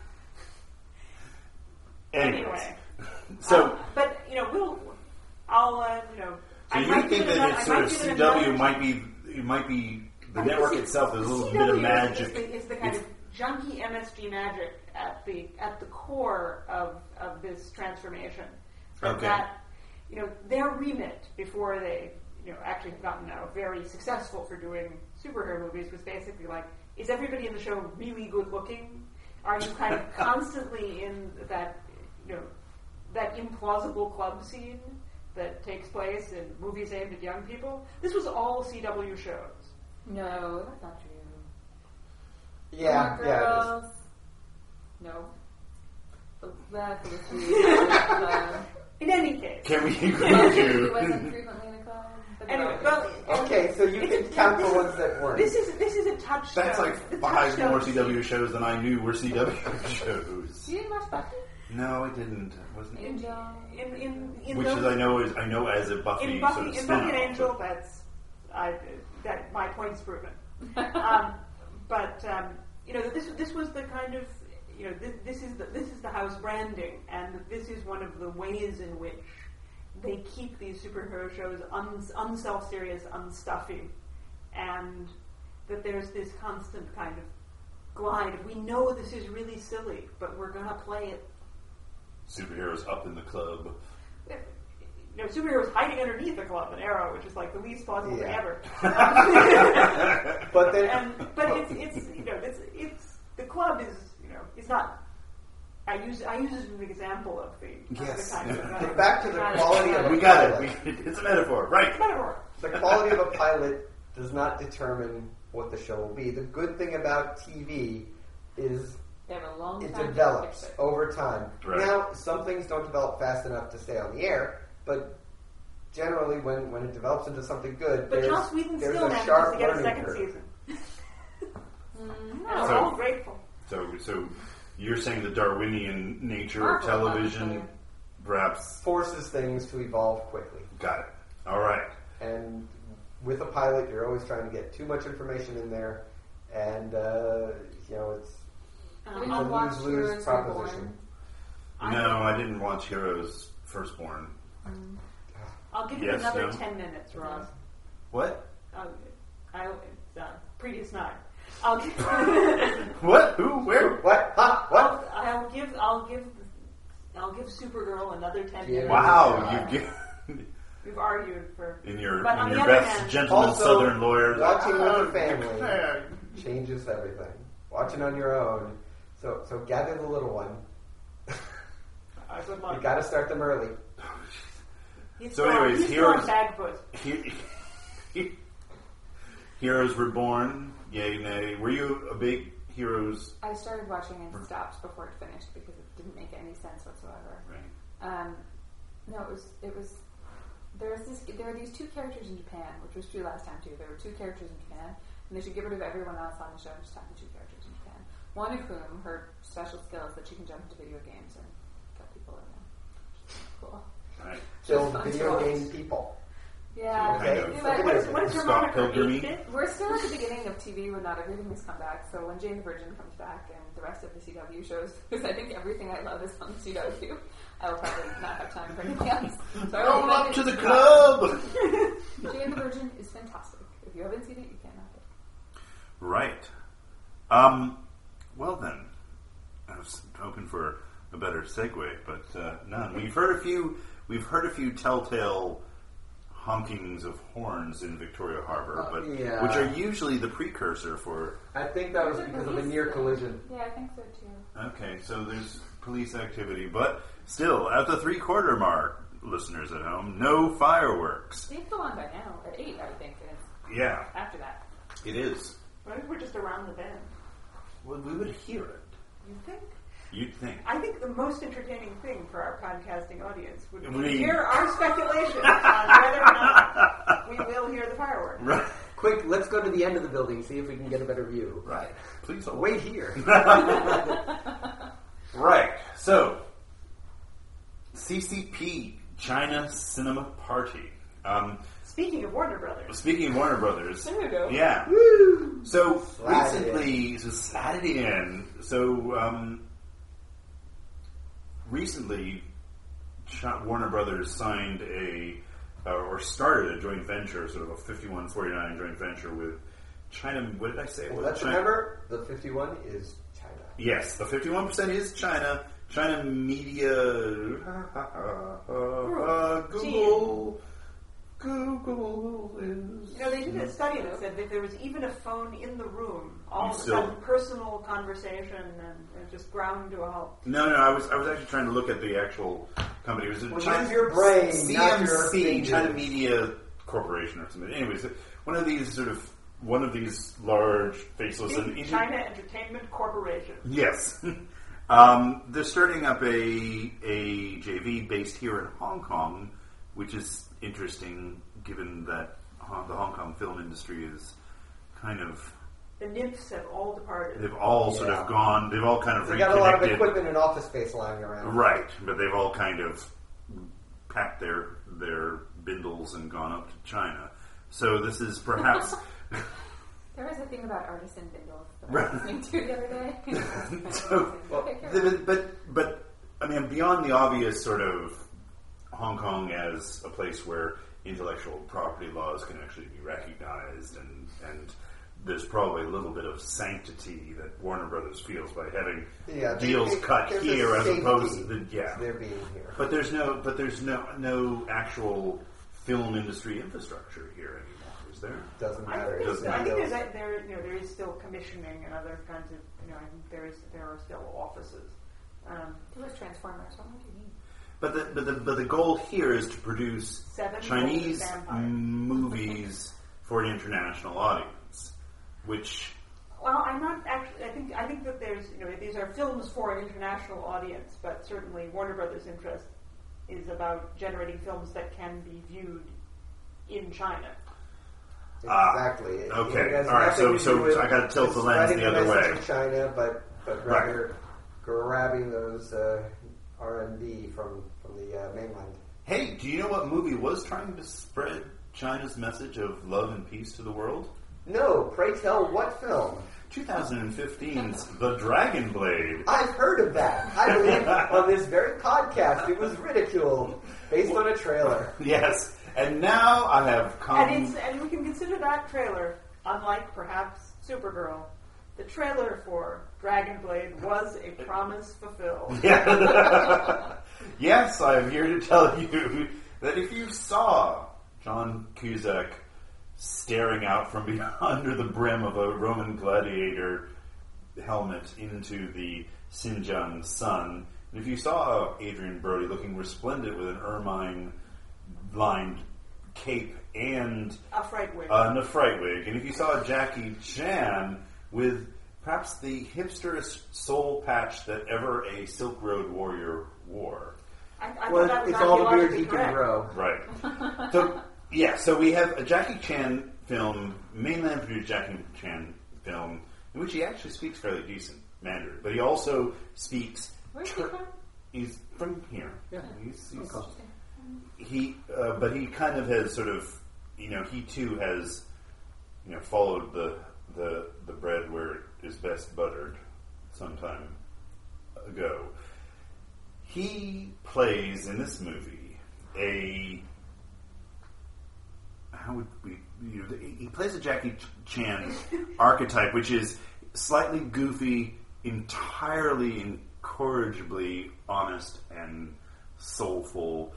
Anyway, so but I'll So you think that it's sort of CW might be the network itself. There's a little bit of magic. Is the kind of junky MSG magic at the core of this transformation. That their remit before they actually have gotten very successful for doing superhero movies was basically like, is everybody in the show really good looking? Are you kind of constantly in that that implausible club scene that takes place in movies aimed at young people? This was all CW shows. No, that's not true. Yeah, Girls. No. That was In any case. Can we He agree wasn't to? frequently in a club. But Anyway, Okay, so you can count the ones that weren't. This is a touchstone. That's like the 5 more touchstone CW shows than I knew were CW shows. You didn't watch Buffy? No, I didn't. Wasn't it? Angel. In Which those, is I know as a Buffy in Buffy, sort of in spin-off, Buffy and Angel, but- that my point's proven. This was the kind of this is the house branding, and this is one of the ways in which they keep these superhero shows unself-serious, unstuffy, and that there's this constant kind of glide. We know this is really silly, but we're gonna play it. Superheroes up in the club. Superheroes hiding underneath a club, an Arrow, which is like the least plausible thing ever. But then, But it's club is, is not. I use it as an example of the Yes. kind of Get back to the quality of We got it. It's a metaphor, right? metaphor. The quality of a pilot does not determine what the show will be. The good thing about TV is They have a long it time develops to fix it. over time. Right. Now, some things don't develop fast enough to stay on the air, but generally, when it develops into something good, But there's Joss Whedon there's still a manages sharp to get a learning second curve. season. And we're So- all grateful. So you're saying the Darwinian nature of Marvel, television, honestly. perhaps. Forces things to evolve quickly. Got it. All right. And with a pilot, you're always trying to get too much information in there, and it's Did a you watch lose-lose Heroes proposition. Reborn? No, I didn't watch Heroes Firstborn. I'll give you Yes, another no? 10 minutes, Ross. What? It's previous night. I'll give. What? Who? Where? What? Huh? What? I'll give Supergirl another 10 Yeah. minutes. Wow, you get We've argued for. in your But on in the your other best hand- gentleman Also, Southern lawyer. watching with Oh, the family yeah. changes everything. Watching on your own. So gather the little one. I would You like. got to start them early. He's So still- anyways, he's still on Heroes- Bagfoot. Heroes Reborn. Yay, nay. Were you a big Heroes? I started watching and stopped before it finished because it didn't make any sense whatsoever. Right. No, it was. There are these two characters in Japan, which was true last time too. There were two characters in Japan, and they should get rid of everyone else on the show and just have the two characters in Japan. One of whom, her special skill is that she can jump into video games and kill people in them. Cool. Right. Build fun to video watch. game people. Yeah. Okay. Kind of. But What is your Scott moniker? Pilgrim-y? 8-bit? we're still at the beginning of TV when not everything has come back. So when Jane the Virgin comes back and the rest of the CW shows, because I think everything I love is on the CW, I will probably not have time for anything else. So I Roll up recommend to it. the club. Jane the Virgin is fantastic. If you haven't seen it, you can't help it. Right. Well then, I was hoping for a better segue, but none. We've heard a few telltale honkings of horns in Victoria Harbor, but yeah. which are usually the precursor for. I think that was There's a because of a police near thing. collision. Yeah, I think so too. Okay, so there's police activity, but still at the 3/4 mark, listeners at home, no fireworks. They'd go on by now at 8, I would think. And it's Yeah, after that. it is. Right? We're just around the bend. Well, we would hear it. You think? You'd think. I think the most entertaining thing for our podcasting audience would be We- to hear our speculations on whether or not we will hear the fireworks. Right. Quick, let's go to the end of the building, see if we can get a better view. Right. Please hold. Wait here. Right. So, CCP, China Cinema Party. Speaking of Warner Brothers, Speaking of Warner Brothers. There we go. Yeah. Woo! So, Slide it recently, so slide it in. So, recently, Warner Brothers signed or started a joint venture, sort of a 51-49 joint venture with China. What did I say? Well, Was it let's China? remember, the 51 is China. Yes, the 51% is China. China Media, Google is. they did a study that said that if there was even a phone in the room, all of a Still- sudden personal conversation and just ground to a halt. No. I was actually trying to look at the actual company. It was in Well, China, use your brain, not your CMC, fingers. China Media Corporation or something. Anyways, one of these large faceless and China Entertainment Corporation. Yes. They're starting up a JV based here in Hong Kong, which is interesting given that the Hong Kong film industry is kind of... The nymphs have all departed. They've all sort of gone... They've all kind of They got a lot of reconnected. equipment and office space lying around. Right, but they've all kind of packed their bindles and gone up to China. So this is perhaps... There was a thing about artisan bindles that I Right. was listening to the other day. So, but I mean, beyond the obvious sort of Hong Kong as a place where intellectual property laws can actually be recognized, and there's probably a little bit of sanctity that Warner Brothers feels by having deals cut there's a here as safety opposed to to their being here. But there's no actual film industry infrastructure here anymore. Is is there? Doesn't I matter. think, doesn't I think Videos. there is still commissioning and other kinds of, I think there are still offices. It was Transformers. What more do you need? But the goal here is to produce 7 Chinese vampires. movies for an international audience, which Well, I'm not actually. I think that there's, these are films for an international audience, but certainly Warner Brothers' interest is about generating films that can be viewed in China. Exactly. okay. It has All right, nothing so to do with I gotta tilt the lens spreading the other message way. to China, but rather grabbing those R&D from the mainland. Hey, do you know what movie was trying to spread China's message of love and peace to the world? No, pray tell, what film? 2015's The Dragon Blade. I've heard of that. I believe on this very podcast it was ridiculed based on a trailer. Yes, and now I have come. And we can consider that trailer, unlike perhaps Supergirl, the trailer for Dragon Blade was a promise fulfilled. Yes, I am here to tell you that if you saw John Cusack staring out from under the brim of a Roman gladiator helmet into the Xinjiang sun, and if you saw Adrian Brody looking resplendent with an ermine-lined cape and A fright wig. and a fright wig, and if you saw Jackie Chan with perhaps the hipsterest soul patch that ever a Silk Road warrior wore. I thought Well, that was it's all the beard archaeologically he can correct. grow. Right. So we have a Jackie Chan film, mainland produced Jackie Chan film, in which he actually speaks fairly decent Mandarin, but he also speaks. Where's he from? He's from here. Yeah, Okay. but he kind of has sort of, he too has, followed the bread where it is best buttered some time ago. He plays in this movie he plays a Jackie Chan archetype, which is slightly goofy, entirely incorrigibly honest and soulful.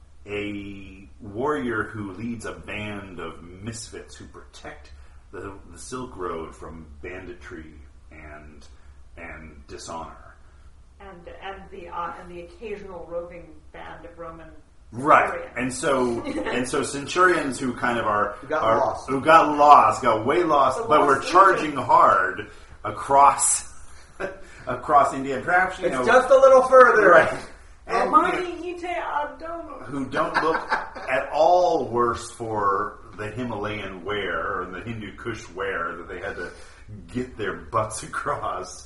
A warrior who leads a band of misfits who protect the Silk Road from banditry and dishonor. And the occasional roving band of Roman Right, centurions. and so centurions who kind of Who got lost, got way lost, The but lost were legion. charging hard across India. Perhaps It's just a little further. right, and Romani ite Adomo. who don't look at all worse for the Himalayan wear or the Hindu Kush wear that they had to get their butts across.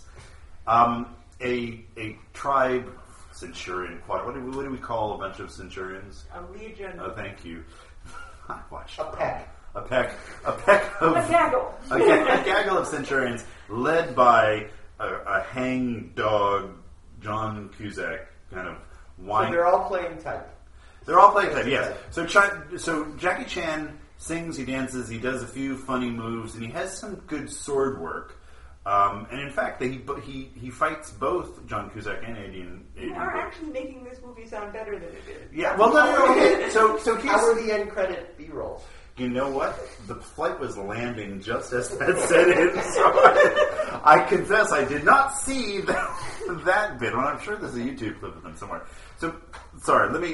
A tribe centurion. What do we call a bunch of centurions? A legion. Oh, thank you. I watched A peck. a peck of A gaggle. a gaggle of centurions led by a hang dog, John Cusack, kind of So whine. they're all playing type. They're all playing type, yes. So Jackie Chan sings, he dances, he does a few funny moves, and he has some good sword work. And in fact, he fights both John Cusack and Adrian. You are actually making this movie sound better than it did. Yeah, well, no. Okay. So How here's, were the end credit B-rolls? you know what? The flight was landing just as that set in. So I confess I did not see that bit. Well, I'm sure there's a YouTube clip of them somewhere. So sorry. Let me.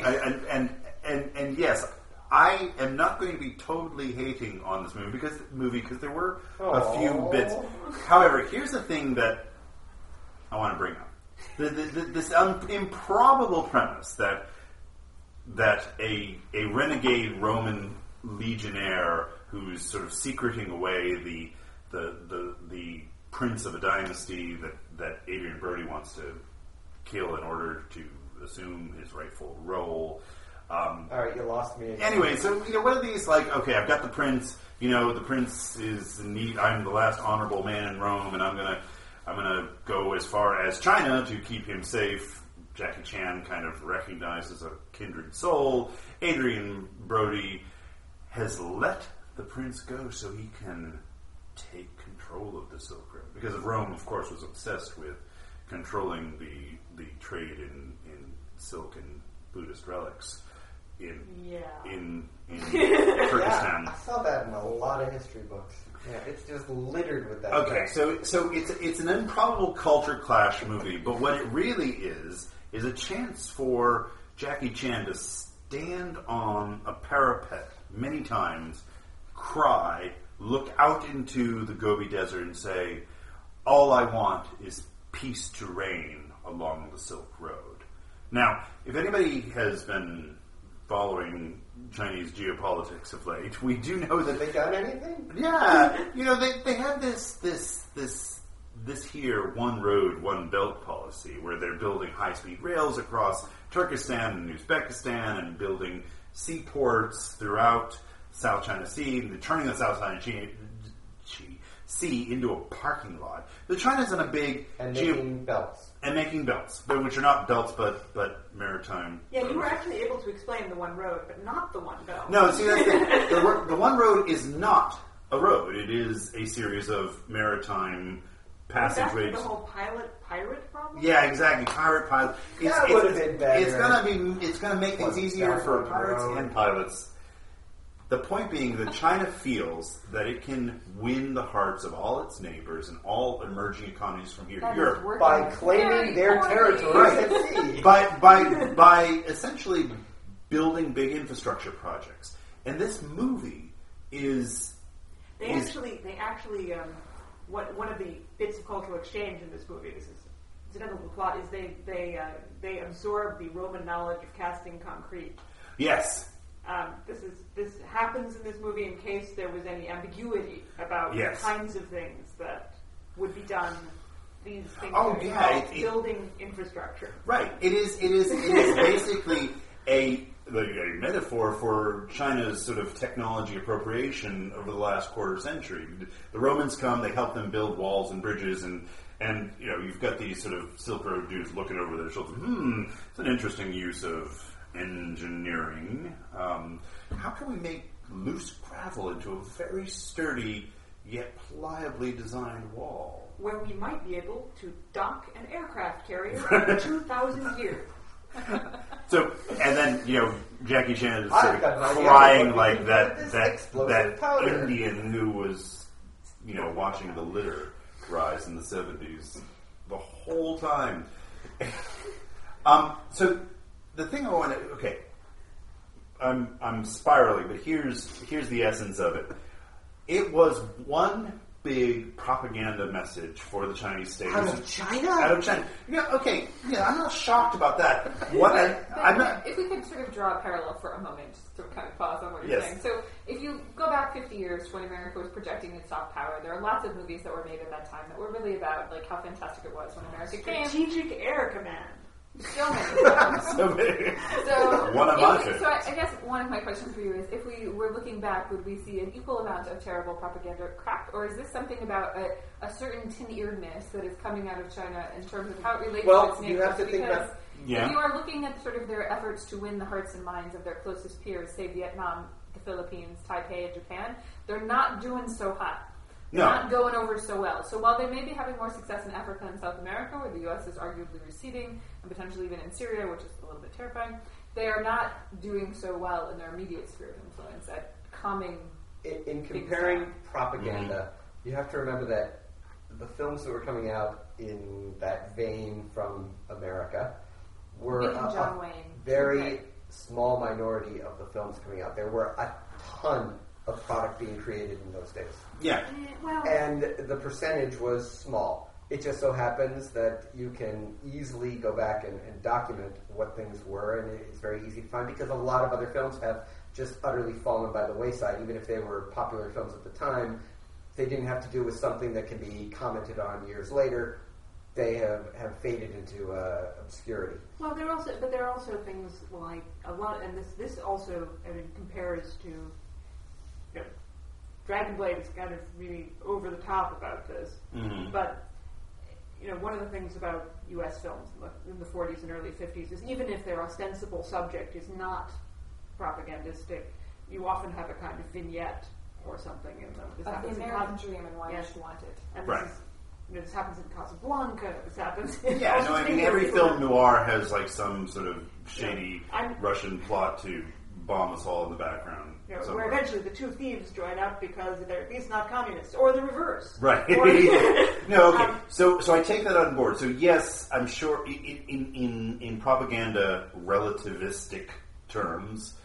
And yes, I am not going to be totally hating on this movie because there were a few bits. However, here's the thing that I want to bring up: this improbable premise that a renegade Roman legionnaire who's sort of secreting away the prince of a dynasty that Adrian Brody wants to kill in order to assume his rightful role. All right, you lost me again. Anyway, so what are these like? Okay, I've got the prince. The prince is in need. I'm the last honorable man in Rome, and I'm gonna go as far as China to keep him safe. Jackie Chan kind of recognizes a kindred soul. Adrian Brody has let the prince go so he can take control of the Silk Road, because Rome, of course, was obsessed with controlling the trade in silk and Buddhist relics. in Turkestan. I saw that in a lot of history books. Yeah, it's just littered with that. Okay, so it's an improbable culture clash movie, but what it really is a chance for Jackie Chan to stand on a parapet many times, cry, look out into the Gobi Desert and say, all I want is peace to reign along the Silk Road. Now, if anybody has been following Chinese geopolitics of late, we do know that Have they done anything? yeah, they have this here one road, one belt policy where they're building high-speed rails across Turkestan and Uzbekistan and building seaports throughout South China Sea and turning the South China Sea into a parking lot. But China's in a big And making belts. and making belts, which are not belts but maritime. Yeah, you were actually able to explain the one road, but not the one belt. No, see, that's the one road is not a road. It is a series of maritime passageways. That's the whole pirate problem? Yeah, exactly. Pilot. That would have been better. It's gonna make things easier for pirates and pilots. The point being that China feels that it can win the hearts of all its neighbors and all emerging economies from here to That is Europe working By claiming their very territories poorly. at sea. by essentially building big infrastructure projects. And this movie is They actually, one of the bits of cultural exchange in this movie, this is incidental to the plot, is they absorb the Roman knowledge of casting concrete. yes. This happens in this movie in case there was any ambiguity about Yes. the kinds of things that would be done. These things Oh, are yeah, involved building infrastructure. Right. It is basically a metaphor for China's sort of technology appropriation over the last quarter century. The Romans come, they help them build walls and bridges, and you've got these sort of Silk Road dudes looking over their shoulders. It's an interesting use of engineering. How can we make loose gravel into a very sturdy yet pliably designed wall? Where we might be able to dock an aircraft carrier in 2,000 years. So, and then Jackie Chan is I've sort of got an idea crying of what we like can do that with this explosive powder. Indian who was watching the litter rise in the 70s the whole time. So the thing I want to I'm spiraling, but here's the essence of it. It was one big propaganda message for the Chinese state. Out of China? Out of China. Yeah, okay. Yeah, I'm not shocked about that. I'm not. If we could sort of draw a parallel for a moment, just to kind of pause on what you're Yes. saying. So, if you go back 50 years to when America was projecting its soft power, there are lots of movies that were made at that time that were really about like how fantastic it was when America came. Strategic Air Command. So many. So, One of my favorites. so I guess one of my questions for you is, if we were looking back, would we see an equal amount of terrible propaganda crap, or is this something about a certain tin-earedness that is coming out of China in terms of how it relates to its neighbors? you have to think Because that. Yeah. if you are looking at sort of their efforts to win the hearts and minds of their closest peers, say Vietnam, the Philippines, Taipei, and Japan, they're not doing so hot. They're No. not going over so well. So while they may be having more success in Africa and South America, where the U.S. is arguably receding, and potentially even in Syria, which is a little bit terrifying, they are not doing so well in their immediate sphere of influence at calming. In comparing propaganda, you have to remember that the films that were coming out in that vein from America were Even John Wayne. very Okay. small minority of the films coming out. There were a ton of product being created in those days. Yeah. Well, And the percentage was small. It just so happens that you can easily go back and document what things were, and it's very easy to find because a lot of other films have just utterly fallen by the wayside. Even if they were popular films at the time, they didn't have to do with something that can be commented on years later. They have faded into obscurity. well, there are also things like a lot, and this also compares to. Dragon Blade is kind of really over the top about this, but one of the things about U.S. films in the 40s and early 50s is even if their ostensible subject is not propagandistic, you often have a kind of vignette or something in them. This Of the happens in American dream and why Yes. you should want it. and Right. this happens in Casablanca. This happens. In Yeah, no, I mean, every film noir has like some sort of shady I'm- Russian plot to bomb us all in the background. You know, somewhere. where eventually the two thieves join up because they're at least not communists, or the reverse. Right. Or- No, okay. So I take that on board. So yes, I'm sure in propaganda relativistic terms,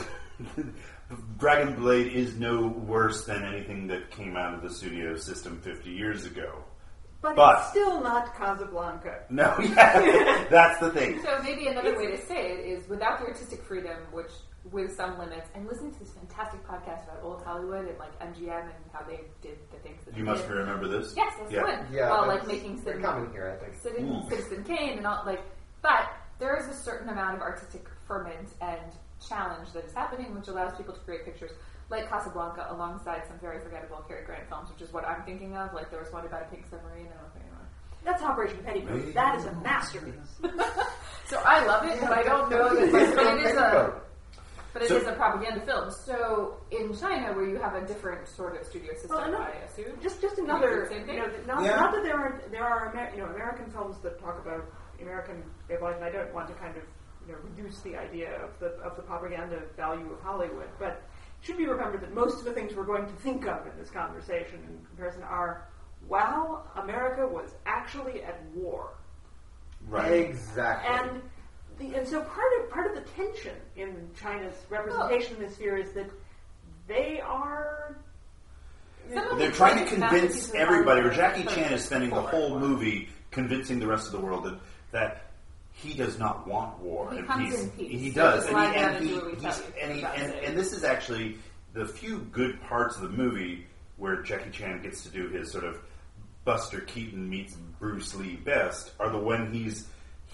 Dragon Blade is no worse than anything that came out of the studio system 50 years ago. But it's still not Casablanca. No, yeah, that's the thing. So maybe another way to say it is without the artistic freedom, which with some limits, and listening to this fantastic podcast about old Hollywood and like MGM and how they did the things that You they must did. remember this. Yes, that's Yeah. one. Yeah, Well, that's- like making they're coming here, I think. Citizen Kane and all but there is a certain amount of artistic ferment and challenge that is happening, which allows people to create pictures like Casablanca alongside some very forgettable Cary Grant films, which is what I'm thinking of. Like there was one about a pink submarine. I don't know if anyone. That's Operation Petticoat. That is a masterpiece. So I love it, but I don't know that. But it is a. But it So- is a propaganda film. So in China, where you have a different sort of studio system, Well, I assume. Just another, Same thing? you know, not Yeah. that there are American films that talk about American way of life, and I don't want to kind of reduce the idea of the propaganda value of Hollywood, but it should be remembered that most of the things we're going to think of in this conversation in comparison are, wow, America was actually at war. Right. Exactly. And so part of the tension in China's representation in this sphere is that they are. Some of They're the trying to greatest convince masterpieces of everybody, or Hollywood Jackie are Chan is spending the before whole war. movie convincing the rest of the world that he does not want war He and comes peace. in peace. He So does, just and lie he, down and, and he, do what we he's, tell you, and, he, for God's and, sake. and this is actually the few good parts of the movie where Jackie Chan gets to do his sort of Buster Keaton meets Bruce Lee best are the when he's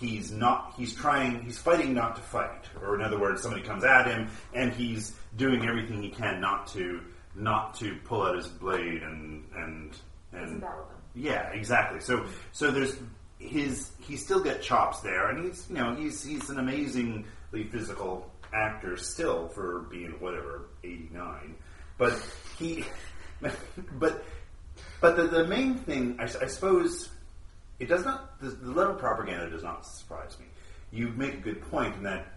fighting not to fight, or in other words, somebody comes at him and he's doing everything he can not to pull out his blade and Isn't that with them? yeah, exactly. So there's he still got chops there, and he's an amazingly physical actor still for being whatever 89, but the main thing I suppose it does not the level of propaganda does not surprise me. You make a good point in that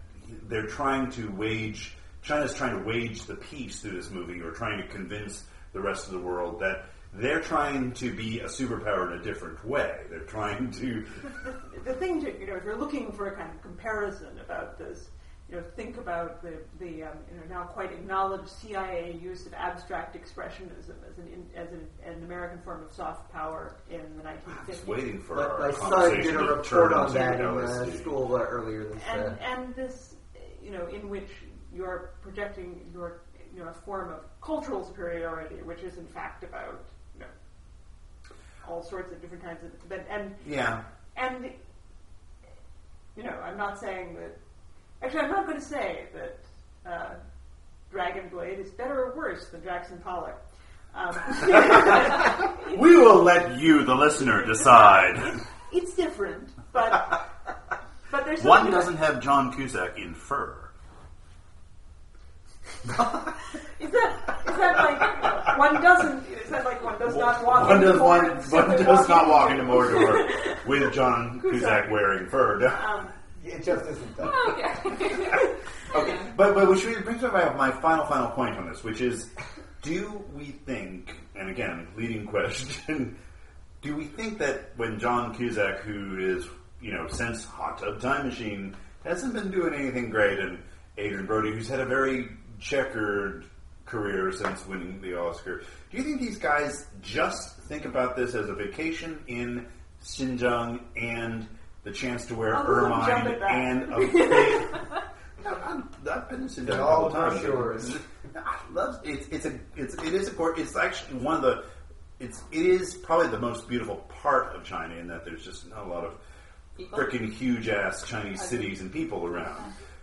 China's trying to wage the peace through this movie, or trying to convince the rest of the world that they're trying to be a superpower in a different way. They're trying to. The thing to if you're looking for a kind of comparison about this, think about the now quite acknowledged CIA use of abstract expressionism as an American form of soft power in the 1950s. I was waiting for My our son conversation did a to report turn on to that in LSD. school earlier this And this, in which you're projecting a form of cultural superiority, which is in fact about all sorts of different kinds of Yeah. and I'm not saying that. Actually, I'm not going to say that Dragon Blade is better or worse than Jackson Pollock. We will let you, the listener, decide. It's different, but there's One something doesn't have John Cusack in fur. Is that like one doesn't? Is that like one does not walk? One into does Mordor, simply not walk into- into Mordor with John Cusack wearing fur. It just isn't that. Okay. Okay, but which brings me to my final point on this, which is, do we think, and again, leading question, do we think that when John Cusack, who is, since Hot Tub Time Machine, hasn't been doing anything great, and Adrian Brody, who's had a very checkered career since winning the Oscar, do you think these guys just think about this as a vacation in Xinjiang and the chance to wear I'll jump ermine at that. and a big... I've been in Xinjiang a all couple times. brochures. It's actually one of the. It is probably the most beautiful part of China in that there's just not a lot of People? freaking huge ass Chinese cities and people around.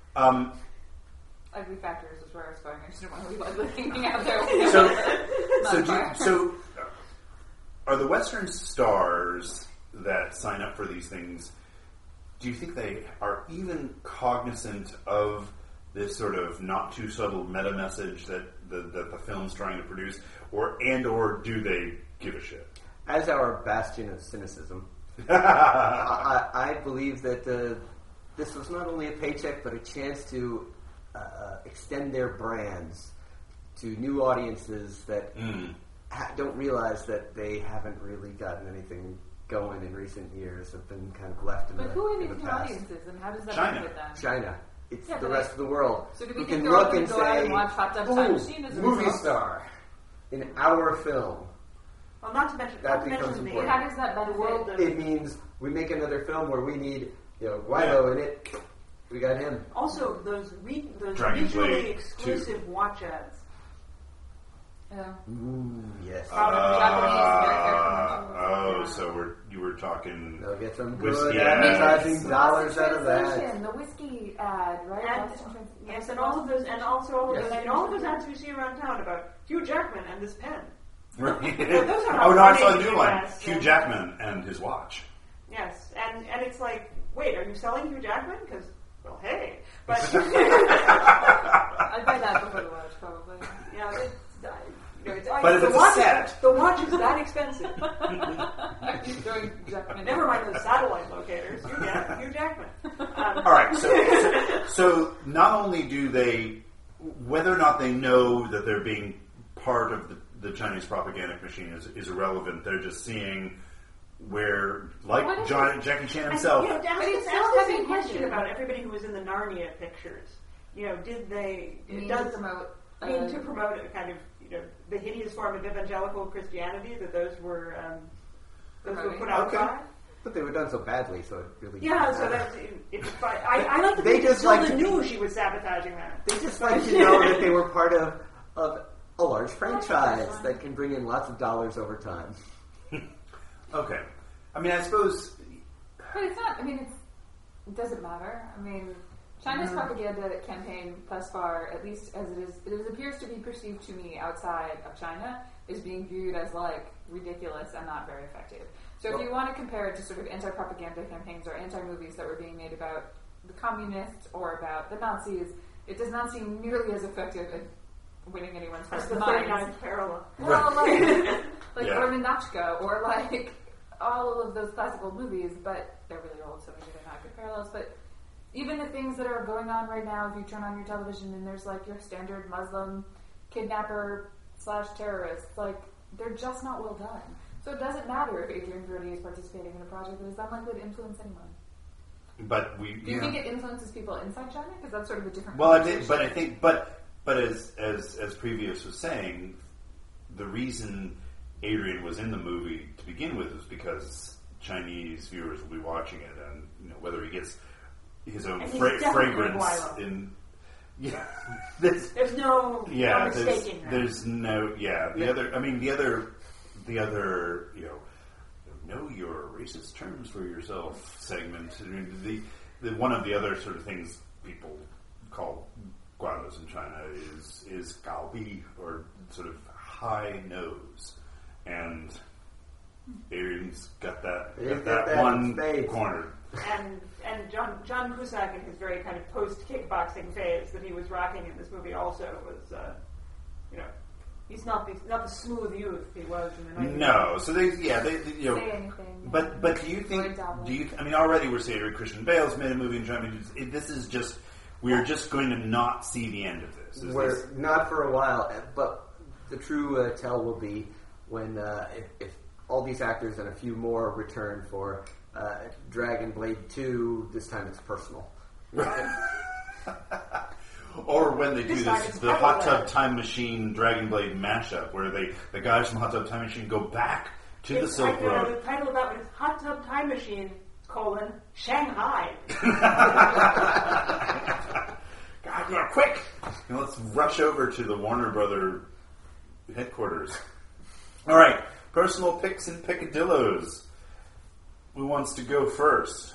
Ugly Factors is where I was going. I just didn't want to be ugly hanging out there. So are the Western stars that sign up for these things? Do you think they are even cognizant of this sort of not too subtle meta message that the film's trying to produce, or do they give a shit? As our bastion of cynicism, I believe that this was not only a paycheck, but a chance to extend their brands to new audiences that don't realize that they haven't really gotten anything going in recent years, have been kind of left in But who are in these the new past. audiences, and how does that China. benefit them? China. It's Yeah, the but rest of the world. So do we who think can they're all look going and to go out say, and watch Hot Tub Time Machine as a movie result? star in our film. Well, not to mention, That not to becomes mention the, important. How does that the benefit? world of It means we make another film where we need, Guido in it. We got him. also those Dragon mutually Blade exclusive watch ads. Yeah. Ooh, yes. So you were talking. They'll get some Whiskey good ads. advertising dollars Lost out in of that. Translation, the whiskey ad, right? And, Lost in yes, and all of those, and also all of Yes. those, and all of those ads we see around town about Hugh Jackman and this pen. Right. those are Oh no, I saw not a new one. funny Hugh ads. Jackman and his watch. Yes, and it's like, wait, are you selling Hugh Jackman? Because, well, hey, but I'd buy that before the watch, probably. yeah, But if the it's a watch, set. the watch is that expensive. He's throwing Jackman. Never mind those satellite locators. Hugh Jackman. All right. So not only do they, whether or not they know that they're being part of the Chinese propaganda machine is irrelevant. They're just seeing where, like What is Jackie Chan himself. And, But it's ask still the heavy same question handed. about everybody who was in the Narnia pictures. Did they? Mean Does to promote. mean to promote a kind of the hideous form of evangelical Christianity that those were put out Okay. by? But they were done so badly, so it really Yeah, so that's it's fine. I like to They think just Zelda like to- knew she was sabotaging that. They just like to know that they were part of a large franchise that can bring in lots of dollars over time. Okay. I mean, I suppose. But it's not, it doesn't matter. China's propaganda campaign thus far, at least as it appears to be perceived to me outside of China, is being viewed as ridiculous and not very effective. So if you want to compare it to sort of anti-propaganda campaigns or anti-movies that were being made about the communists or about the Nazis, it does not seem nearly as effective at winning anyone's That's hearts the and minds. 39th parallel. Well, Yeah. or Ninotchka, or all of those classical movies, but they're really old, so maybe they're not good parallels. But even the things that are going on right now, if you turn on your television and there's your standard Muslim kidnapper / terrorist, they're just not well done. So it doesn't matter if Adrian Brody is participating in a project that is unlikely to influence anyone. But Do you think it influences people inside China? Because that's sort of a different. Well, conversation. but as Previous was saying, the reason Adrian was in the movie to begin with is because Chinese viewers will be watching it, and whether he gets his own And he's definitely fragrance Guilo. in. Yeah, There's no mistaking that. there's no the other know your racist terms for yourself segment. The one of the other sort of things people call guanos in China is gaobi, or sort of high nose, and Adrian's got that one spades. corner. And John Cusack in his very kind of post kickboxing phase that he was rocking in this movie also was he's not the smooth youth he was in the 90s. No, so they Say anything. But do you think? Already we're saying Christian Bale's made a movie in China. This is just we're just going to not see the end of this. We're not for a while, but the true tell will be when if all these actors and a few more return for Dragon Blade 2. This time it's personal. Or when they do This time this, it's the Hot Pepperland. Tub Time Machine Dragon Blade mashup, where the guys from Hot Tub Time Machine go back to the Silk The Road. title of that one is Hot Tub Time Machine, Shanghai. God, yeah, quick! Let's rush over to the Warner Brother headquarters. All right, personal picks and picadillos. Who wants to go first?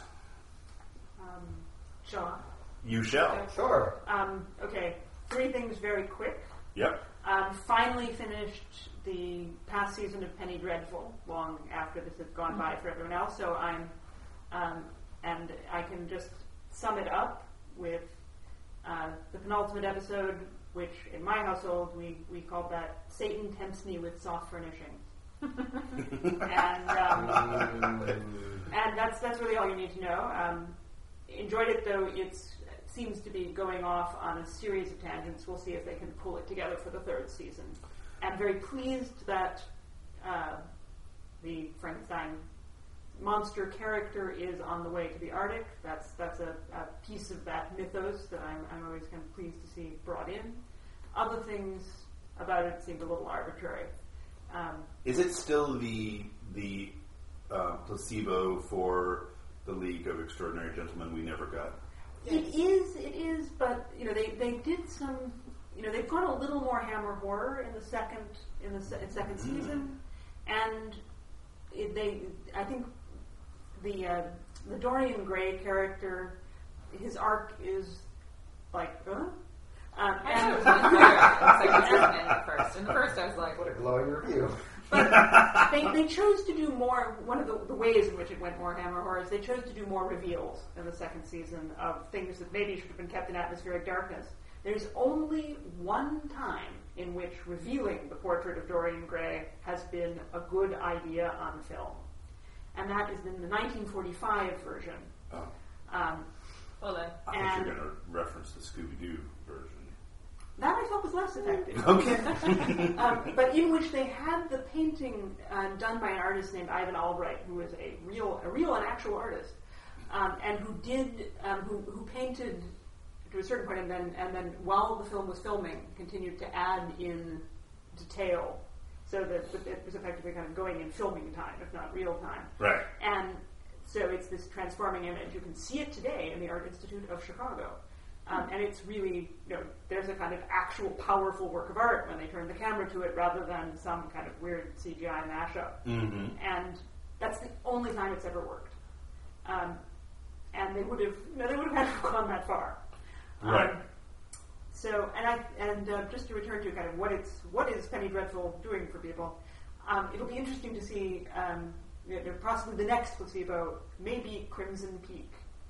Sean. You shall. Sure. Okay, 3 things very quick. Yep. Finally finished the past season of Penny Dreadful, long after this had gone by for everyone else. So I'm, and I can just sum it up with the penultimate episode, which in my household we called that "Satan Tempts Me with Soft Furnishings," and that's really all you need to know. Enjoyed it though. It's seems to be going off on a series of tangents. We'll see if they can pull it together for the third season. I'm very pleased that the Frankenstein monster character is on the way to the Arctic. That's a piece of that mythos that I'm always kind of pleased to see brought in. Other things about it seemed a little arbitrary. Is it still the placebo for the League of Extraordinary Gentlemen we never got? It is, but they did some. They've gone a little more Hammer horror in the second season, and I think the Dorian Gray character, his arc is like, I thought it was much better in the second season than the first. In the first, I was like, What a glowing review. But they chose to do more. One of the ways in which it went more Hammer horror is they chose to do more reveals in the second season of things that maybe should have been kept in atmospheric darkness. There's only one time in which revealing the portrait of Dorian Gray has been a good idea on film, and that is in the 1945 version. Oh. hold on. I thought you were going to reference the Scooby-Doo version. That I felt was less effective. Okay. But in which they had the painting done by an artist named Ivan Albright, who is a real and actual artist, and who painted to a certain point, and then while the film was filming, continued to add in detail, so that it was effectively kind of going in filming time, if not real time. Right. And so it's this transforming image. You can see it today in the Art Institute of Chicago. And it's really, there's a kind of actual powerful work of art when they turn the camera to it rather than some kind of weird CGI mashup. Mm-hmm. And that's the only time it's ever worked. And they would have had to have gone that far. Right. So, just to return to kind of what is Penny Dreadful doing for people, it'll be interesting to see, possibly the next placebo may be Crimson Peak.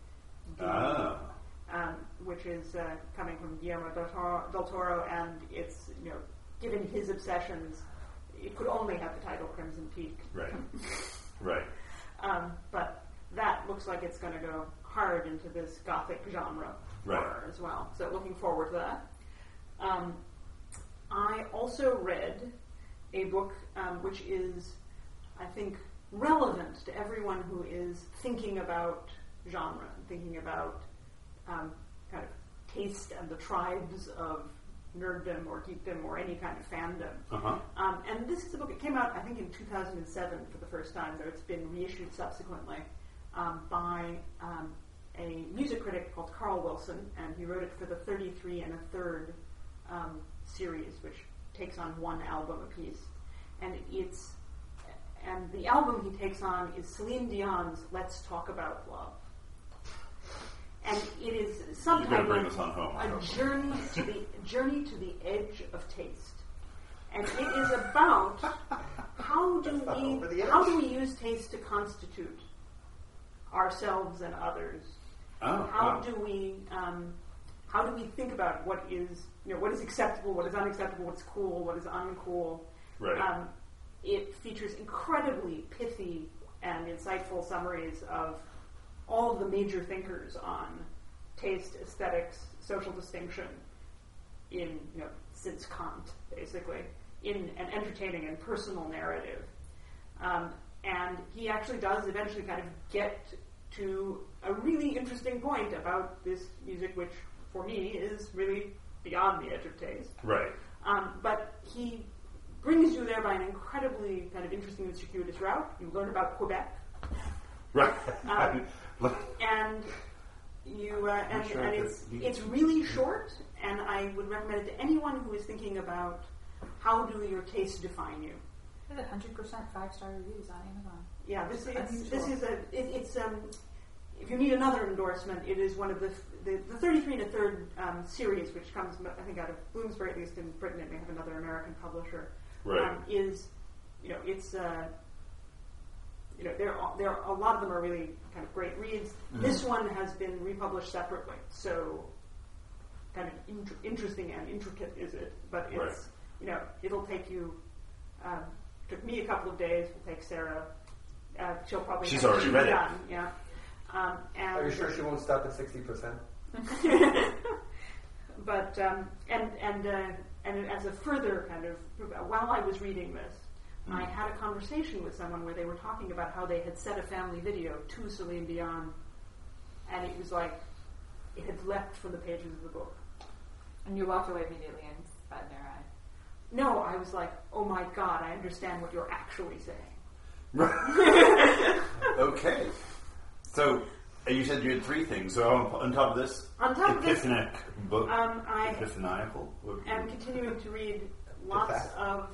Which is coming from Guillermo del Toro, and it's, given his obsessions, it could only have the title Crimson Peak. Right. Right. But that looks like it's going to go hard into this gothic genre horror as well. So looking forward to that. I also read a book which is, I think, relevant to everyone who is thinking about genre, thinking about kind of taste and the tribes of nerddom or geekdom or any kind of fandom. Uh-huh. And this is a book that came out, I think, in 2007 for the first time, though it's been reissued subsequently by a music critic called Carl Wilson, and he wrote it for the 33 and a Third series, which takes on one album apiece. And the album he takes on is Celine Dion's "Let's Talk About Love." And it is subtitled "A Journey to the Edge of Taste," and it is about how do we use taste to constitute ourselves and others. How do we think about what is acceptable, what is unacceptable, what's cool, what is uncool? Right. It features incredibly pithy and insightful summaries of all of the major thinkers on taste, aesthetics, social distinction since Kant, basically, in an entertaining and personal narrative. And he actually does eventually kind of get to a really interesting point about this music, which for me is really beyond the edge of taste. Right. But he brings you there by an incredibly kind of interesting and circuitous route. You learn about Quebec. Right. And it's really short, and I would recommend it to anyone who is thinking about how do your tastes define you. There's 100% 5-star reviews on Amazon. Yeah, if you need another endorsement, it is one of the 33 and a Third series, which comes, I think, out of Bloomsbury, at least in Britain. It may have another American publisher. Right. There are a lot of them are really kind of great reads. Mm-hmm. This one has been republished separately, so kind of interesting and intricate is it? But it's it'll take you. Took me a couple of days. Will take Sarah. She'll probably she's already read it. Yeah. Are you sure she won't stop at 60%? But and as a further kind of, while I was reading this, I had a conversation with someone where they were talking about how they had set a family video to Celine Dion, and it was like it had leapt from the pages of the book. And you walked away immediately and spat in their eye. No, I was like, oh my God, I understand what you're actually saying. Okay. So you said you had three things. So on top of this, epiphanic book, I epiphaniacal. am continuing to read lots of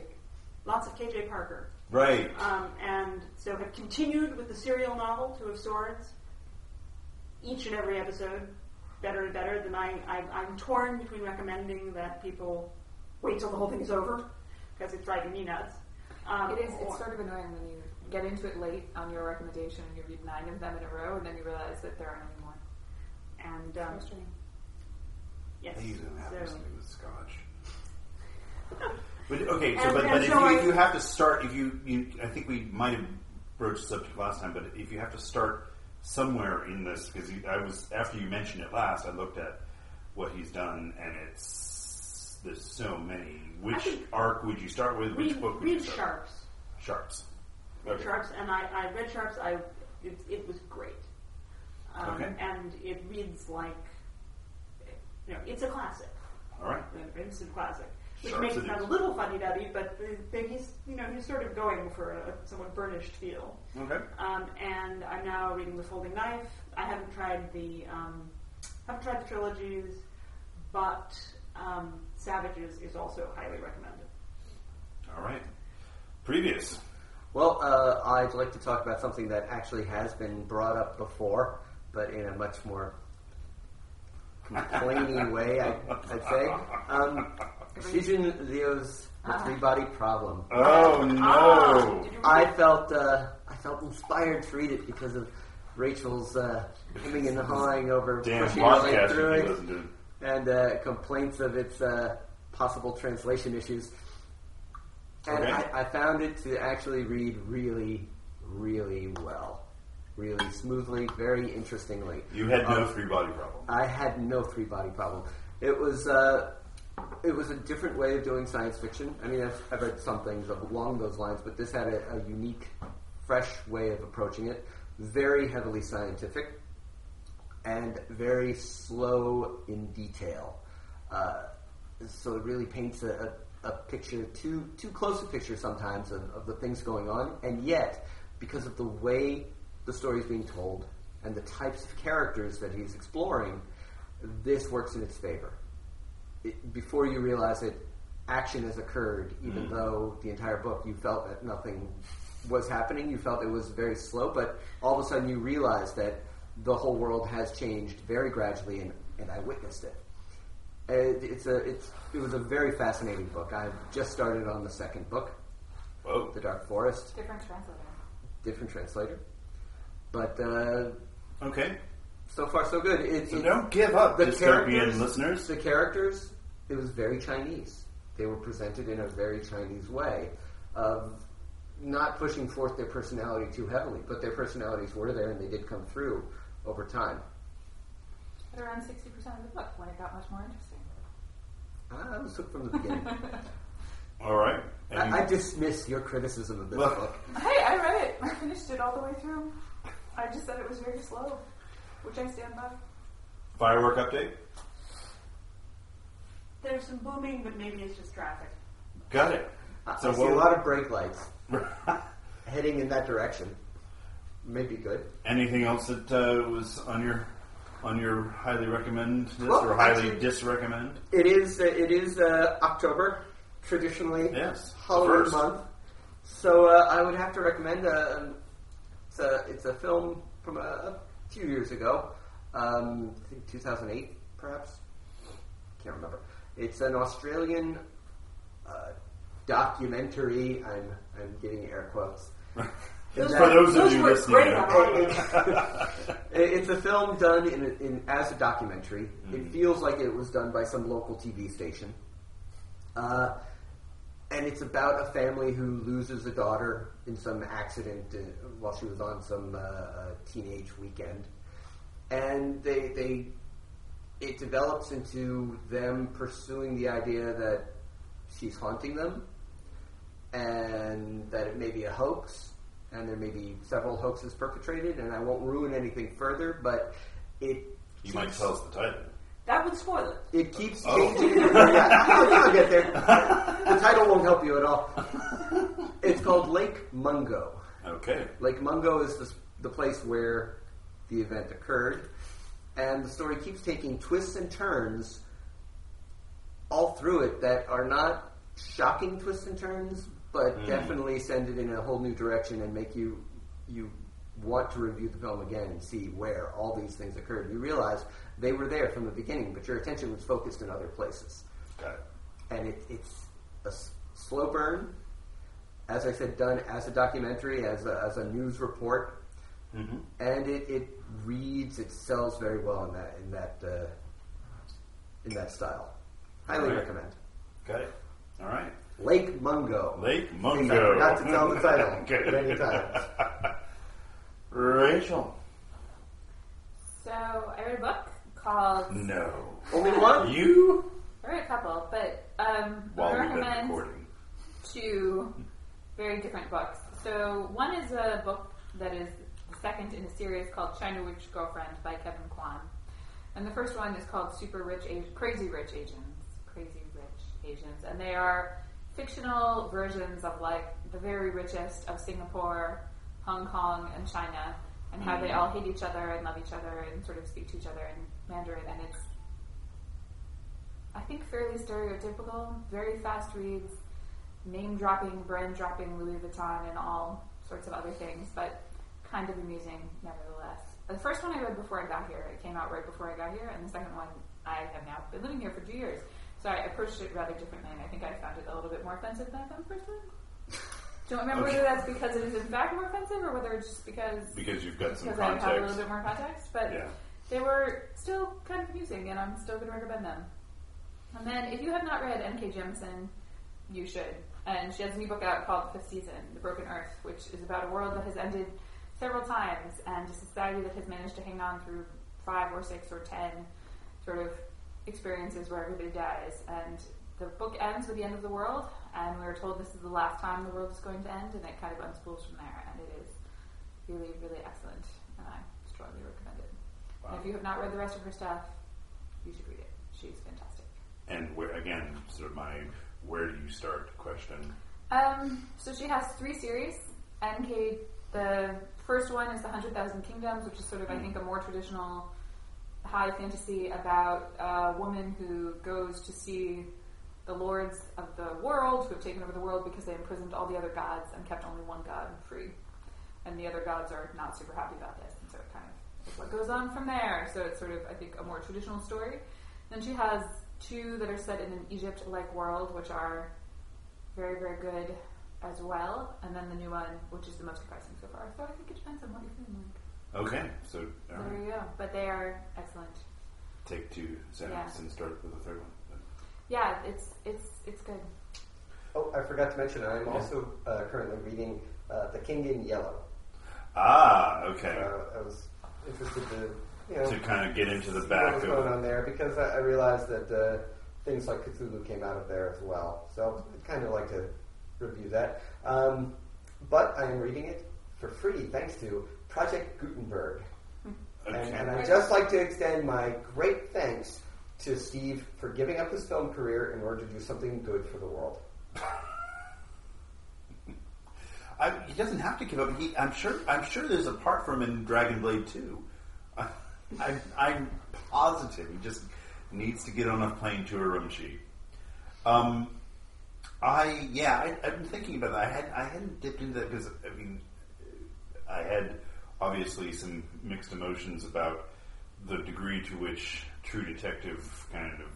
KJ Parker. Right. And so have continued with the serial novel, Two of Swords. Each and every episode, better and better. Then I'm torn between recommending that people wait till the whole thing is over, because it's driving me nuts. It's sort of annoying when you get into it late on your recommendation and you read 9 of them in a row, and then you realize that there aren't any more. And frustrating. Yes. He's going to have So- something with scotch. But okay, so And- but and if so you have to start, if you I think we might have broached the subject last time, but if you have to start somewhere in this, because after you mentioned it last, I looked at what he's done, and there's so many. Which arc would you start with? Which book would you read start? Sharps. Sharps. Okay. Sharps, and I read Sharps. It was great. Okay. And it reads like, it's a classic. All right. An instant classic. Which Sharps makes it it sound is. a little funny-duddy, but he's sort of going for a somewhat burnished feel. Okay. And I'm now reading The Folding Knife. I haven't tried the trilogies, but Savages is also highly recommended. All right. Previous. Well, I'd like to talk about something that actually has been brought up before, but in a much more complaining way, I'd say. Shijin Ryo's The Three-Body Problem. Oh no! Did you read I it? felt inspired to read it because of Rachel's hemming and hawing over Damn pushing her way podcast through if you it, listen to it. and complaints of its possible translation issues. And Okay. I found it to actually read really, really well. Really smoothly, very interestingly. You had no three-body problem. I had no three-body problem. It was a different way of doing science fiction. I mean, I've read some things along those lines, but this had a unique, fresh way of approaching it. Very heavily scientific and very slow in detail. So it really paints a picture, too close a picture sometimes of the things going on, and yet, because of the way the story is being told and the types of characters that he's exploring, this works in its favor. Before you realize it, action has occurred, even though the entire book you felt that nothing was happening. You felt it was very slow, but all of a sudden you realize that the whole world has changed very gradually, and I witnessed it. It was a very fascinating book. I've just started on the second book, Whoa. The Dark Forest. Different translator. But Okay. so far so good. So don't give up, dystopian listeners. The characters, it was very Chinese. They were presented in a very Chinese way of not pushing forth their personality too heavily, but their personalities were there and they did come through over time. At around 60% of the book, when it got much more interesting. I was hooked from the beginning. All right. And I dismiss your criticism of this Well- book. Hey, I read it. I finished it all the way through. I just said it was very slow, which I stand by. firework update. There's some booming, but maybe it's just traffic. Got it. So I see a lot of brake lights heading in that direction. Maybe good. Anything else that was on your highly recommend list Well, or highly actually- disrecommend? It is October, traditionally Yes, the Halloween first. month. So I would have to recommend it's a film from a few years ago. I think 2008, perhaps. Can't remember. It's an Australian documentary. I'm giving air quotes. Those For those of you were listening, great on audio. It's a film done as a documentary. It feels like it was done by some local TV station. And it's about a family who loses a daughter in some accident while she was on some teenage weekend. And they it develops into them pursuing the idea that she's haunting them, and that it may be a hoax, and there may be several hoaxes perpetrated, and I won't ruin anything further, but it... You might tell us the title. That would spoil it. It keeps changing. I'll get there. The title won't help you at all. It's called Lake Mungo. Okay. Lake Mungo is the place where the event occurred, and the story keeps taking twists and turns all through it that are not shocking twists and turns, but definitely send it in a whole new direction and make you want to review the film again and see where all these things occurred. You realize they were there from the beginning, but your attention was focused in other places. Got it. And it's a slow burn, as I said, done as a documentary, as a news report, and it reads, it sells very well in that style. Highly recommend. Got it. All right. Lake Mungo. Lake I Mungo. forgot to tell the title Good. many times. Rachel. So I read a book called. No. Only one? You? I read a couple, but While I we've been recommend recording. 2 very different books. So one is a book that is the second in a series called China Witch Girlfriend by Kevin Kwan, and the first one is called Crazy Rich Asians, and they are fictional versions of like the very richest of Singapore, Hong Kong, and China, and how they all hate each other and love each other and sort of speak to each other in Mandarin, and it's, I think, fairly stereotypical, very fast reads, name-dropping, brand-dropping Louis Vuitton and all sorts of other things, but kind of amusing nevertheless. The first one I read before I got here. It came out right before I got here, and the second one I have now been living here for 2 years. So I approached it rather differently, and I think I found it a little bit more offensive than I found the first one. Don't remember whether that's because it is in fact more offensive, or whether it's just because you've got some I context. have a little bit more context. But they were still kind of amusing, and I'm still going to recommend them. And then, if you have not read N.K. Jemisin, you should. And she has a new book out called The Fifth Season, The Broken Earth, which is about a world that has ended several times, and a society that has managed to hang on through 5 or 6 or 10 sort of experiences where everybody dies. And the book ends with the end of the world, and we are told this is the last time the world is going to end, and it kind of unspools from there, and it is really, really excellent, and I strongly recommend it. Wow. And if you have not read the rest of her stuff, you should read it. She's fantastic. And where, again, sort of my where do you start question. So she has 3 series. NK, the first one is The 100,000 Kingdoms, which is sort of, I think, a more traditional high fantasy about a woman who goes to see the lords of the world who have taken over the world because they imprisoned all the other gods and kept only one god free. And the other gods are not super happy about this, and so it kind of is what goes on from there. So it's sort of, I think, a more traditional story. Then she has 2 that are set in an Egypt-like world, which are very, very good as well. And then the new one, which is the most depressing so far. So I think it depends on what you're feeling like. Okay, so there you go. But they are excellent. Take 2 sentences and start with the third one. Yeah, it's good. Oh, I forgot to mention, I'm also currently reading The King in Yellow. Ah, okay. I was interested to kind of get into the see back what was going on there, because I realized that things like Cthulhu came out of there as well. So I'd kind of like to review that. But I am reading it for free thanks to Project Gutenberg. Okay. And I'd just like to extend my great thanks to Steve for giving up his film career in order to do something good for the world. He doesn't have to give up. I'm sure there's a part from him in Dragon Blade 2. I'm positive he just needs to get on a plane to Urumqi. I've been thinking about that. I hadn't dipped into that because I had obviously some mixed emotions about the degree to which True Detective kind of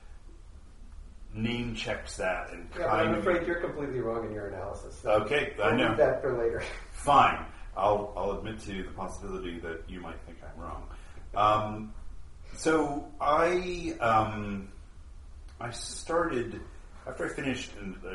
name checks that and but I'm afraid you're completely wrong in your analysis. So okay, I know. Leave that for later. Fine. I'll admit to the possibility that you might think I'm wrong. So I started after I finished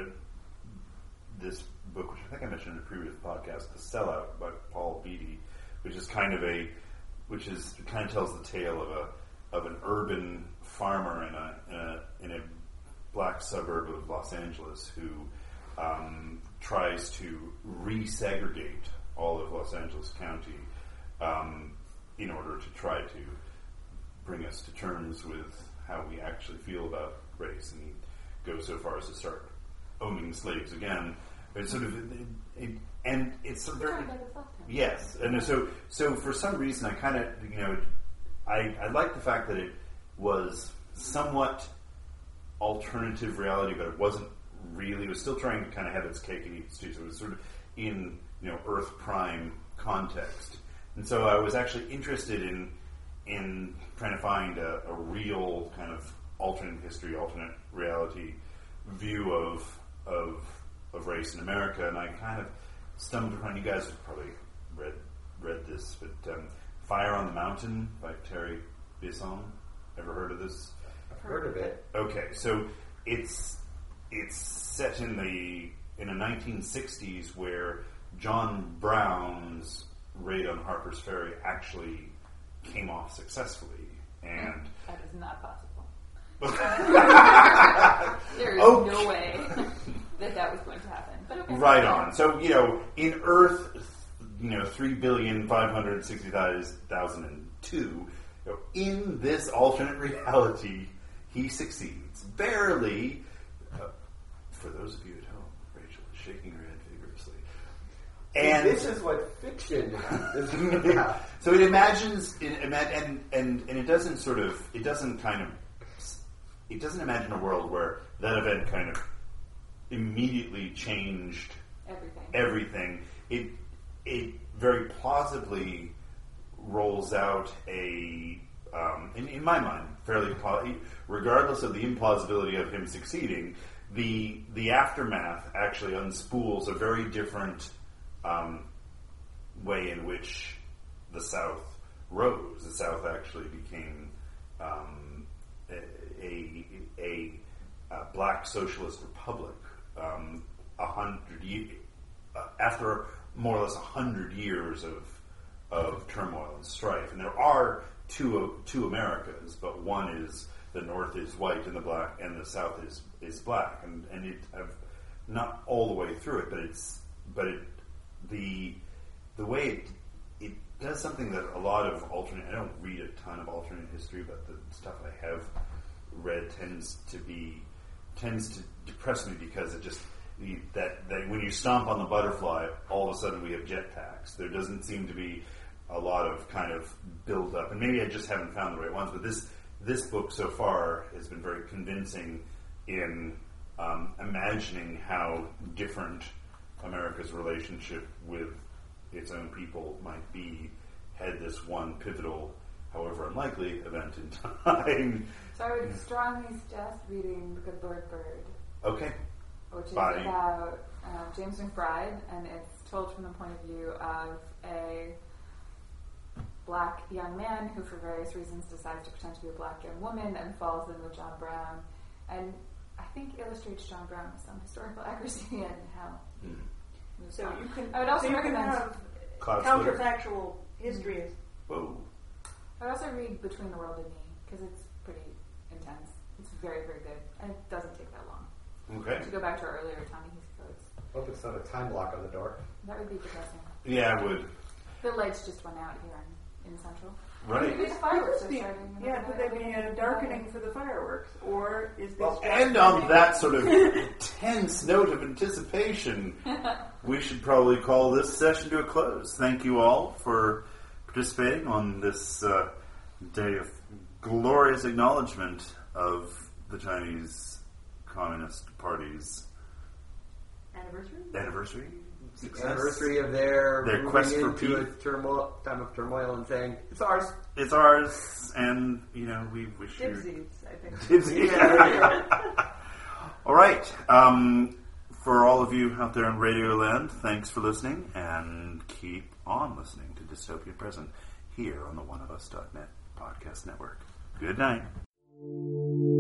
this book, which I think I mentioned in a previous podcast, The Sellout by Paul Beatty, which kind of tells the tale of an urban farmer in a black suburb of Los Angeles who tries to resegregate all of Los Angeles County in order to try to bring us to terms with how we actually feel about race, and he goes so far as to start owning slaves again. But it's sort of, and it's a very, yes, and so for some reason I kind of, I like the fact that it was somewhat alternative reality, but it wasn't really. It was still trying to kind of have its cake and eat its too. So it was sort of in Earth Prime context, and so I was actually interested in trying to find a real kind of alternate history, alternate reality view of race in America, and I kind of stumbled upon. You guys have probably read this, but Fire on the Mountain by Terry Bisson. Ever heard of this? I've heard of it. Okay, so it's set in the 1960s where John Brown's raid on Harper's Ferry actually came off successfully, and that is not possible. There is no way that was going to happen. But okay. Right on. So in Earth, 3,560,002, in this alternate reality, he succeeds barely. For those of you at home, Rachel is shaking her head vigorously. And this is what fiction is. Yeah. So it imagines, and it doesn't it doesn't imagine a world where that event kind of immediately changed everything. It very plausibly rolls out in my mind, fairly regardless of the implausibility of him succeeding, the aftermath actually unspools a very different way in which the South rose. The South actually became a black socialist republic after more or less 100 years of turmoil and strife. And there are two Americas, but one is the North is white and the South is black, and it not all the way through it, but the way it does something that a lot of alternate. I don't read a ton of alternate history, but the stuff I have read tends to depress me because it just that when you stomp on the butterfly, all of a sudden we have jetpacks. There doesn't seem to be a lot of kind of build up, and maybe I just haven't found the right ones. But this book so far has been very convincing in imagining how different America's relationship with its own people might be had this one pivotal, however unlikely, event in time. So I would strongly suggest reading The Good Lord Bird. Okay. Which is about James McBride, and it's told from the point of view of a black young man who, for various reasons, decides to pretend to be a black young woman and falls in with John Brown, and I think illustrates John Brown with some historical accuracy and how. So you can. I would also recommend have counterfactual history. Whoa. I would also read Between the World and Me because it's pretty intense. It's very, very good, and it doesn't take that long. Okay. To go back to our earlier Ta-Nehisi Coates. Hope it's not a time lock on the door. That would be depressing. Yeah, it would. The lights just went out here in Central. Right. The fireworks are starting. Yeah, could there be a darkening for the fireworks? Or is this and on that sort of tense note of anticipation, we should probably call this session to a close. Thank you all for participating on this day of glorious acknowledgement of the Chinese Communist Party's anniversary. Success. Anniversary of their quest for into peace. A time of turmoil and saying, it's ours. It's ours, and, we wish you... Dipsies, I think. Dipsies. Yeah. All right. For all of you out there in Radio Land, thanks for listening, and keep on listening to Dystopian Present here on the OneOfUs.net podcast network. Good night.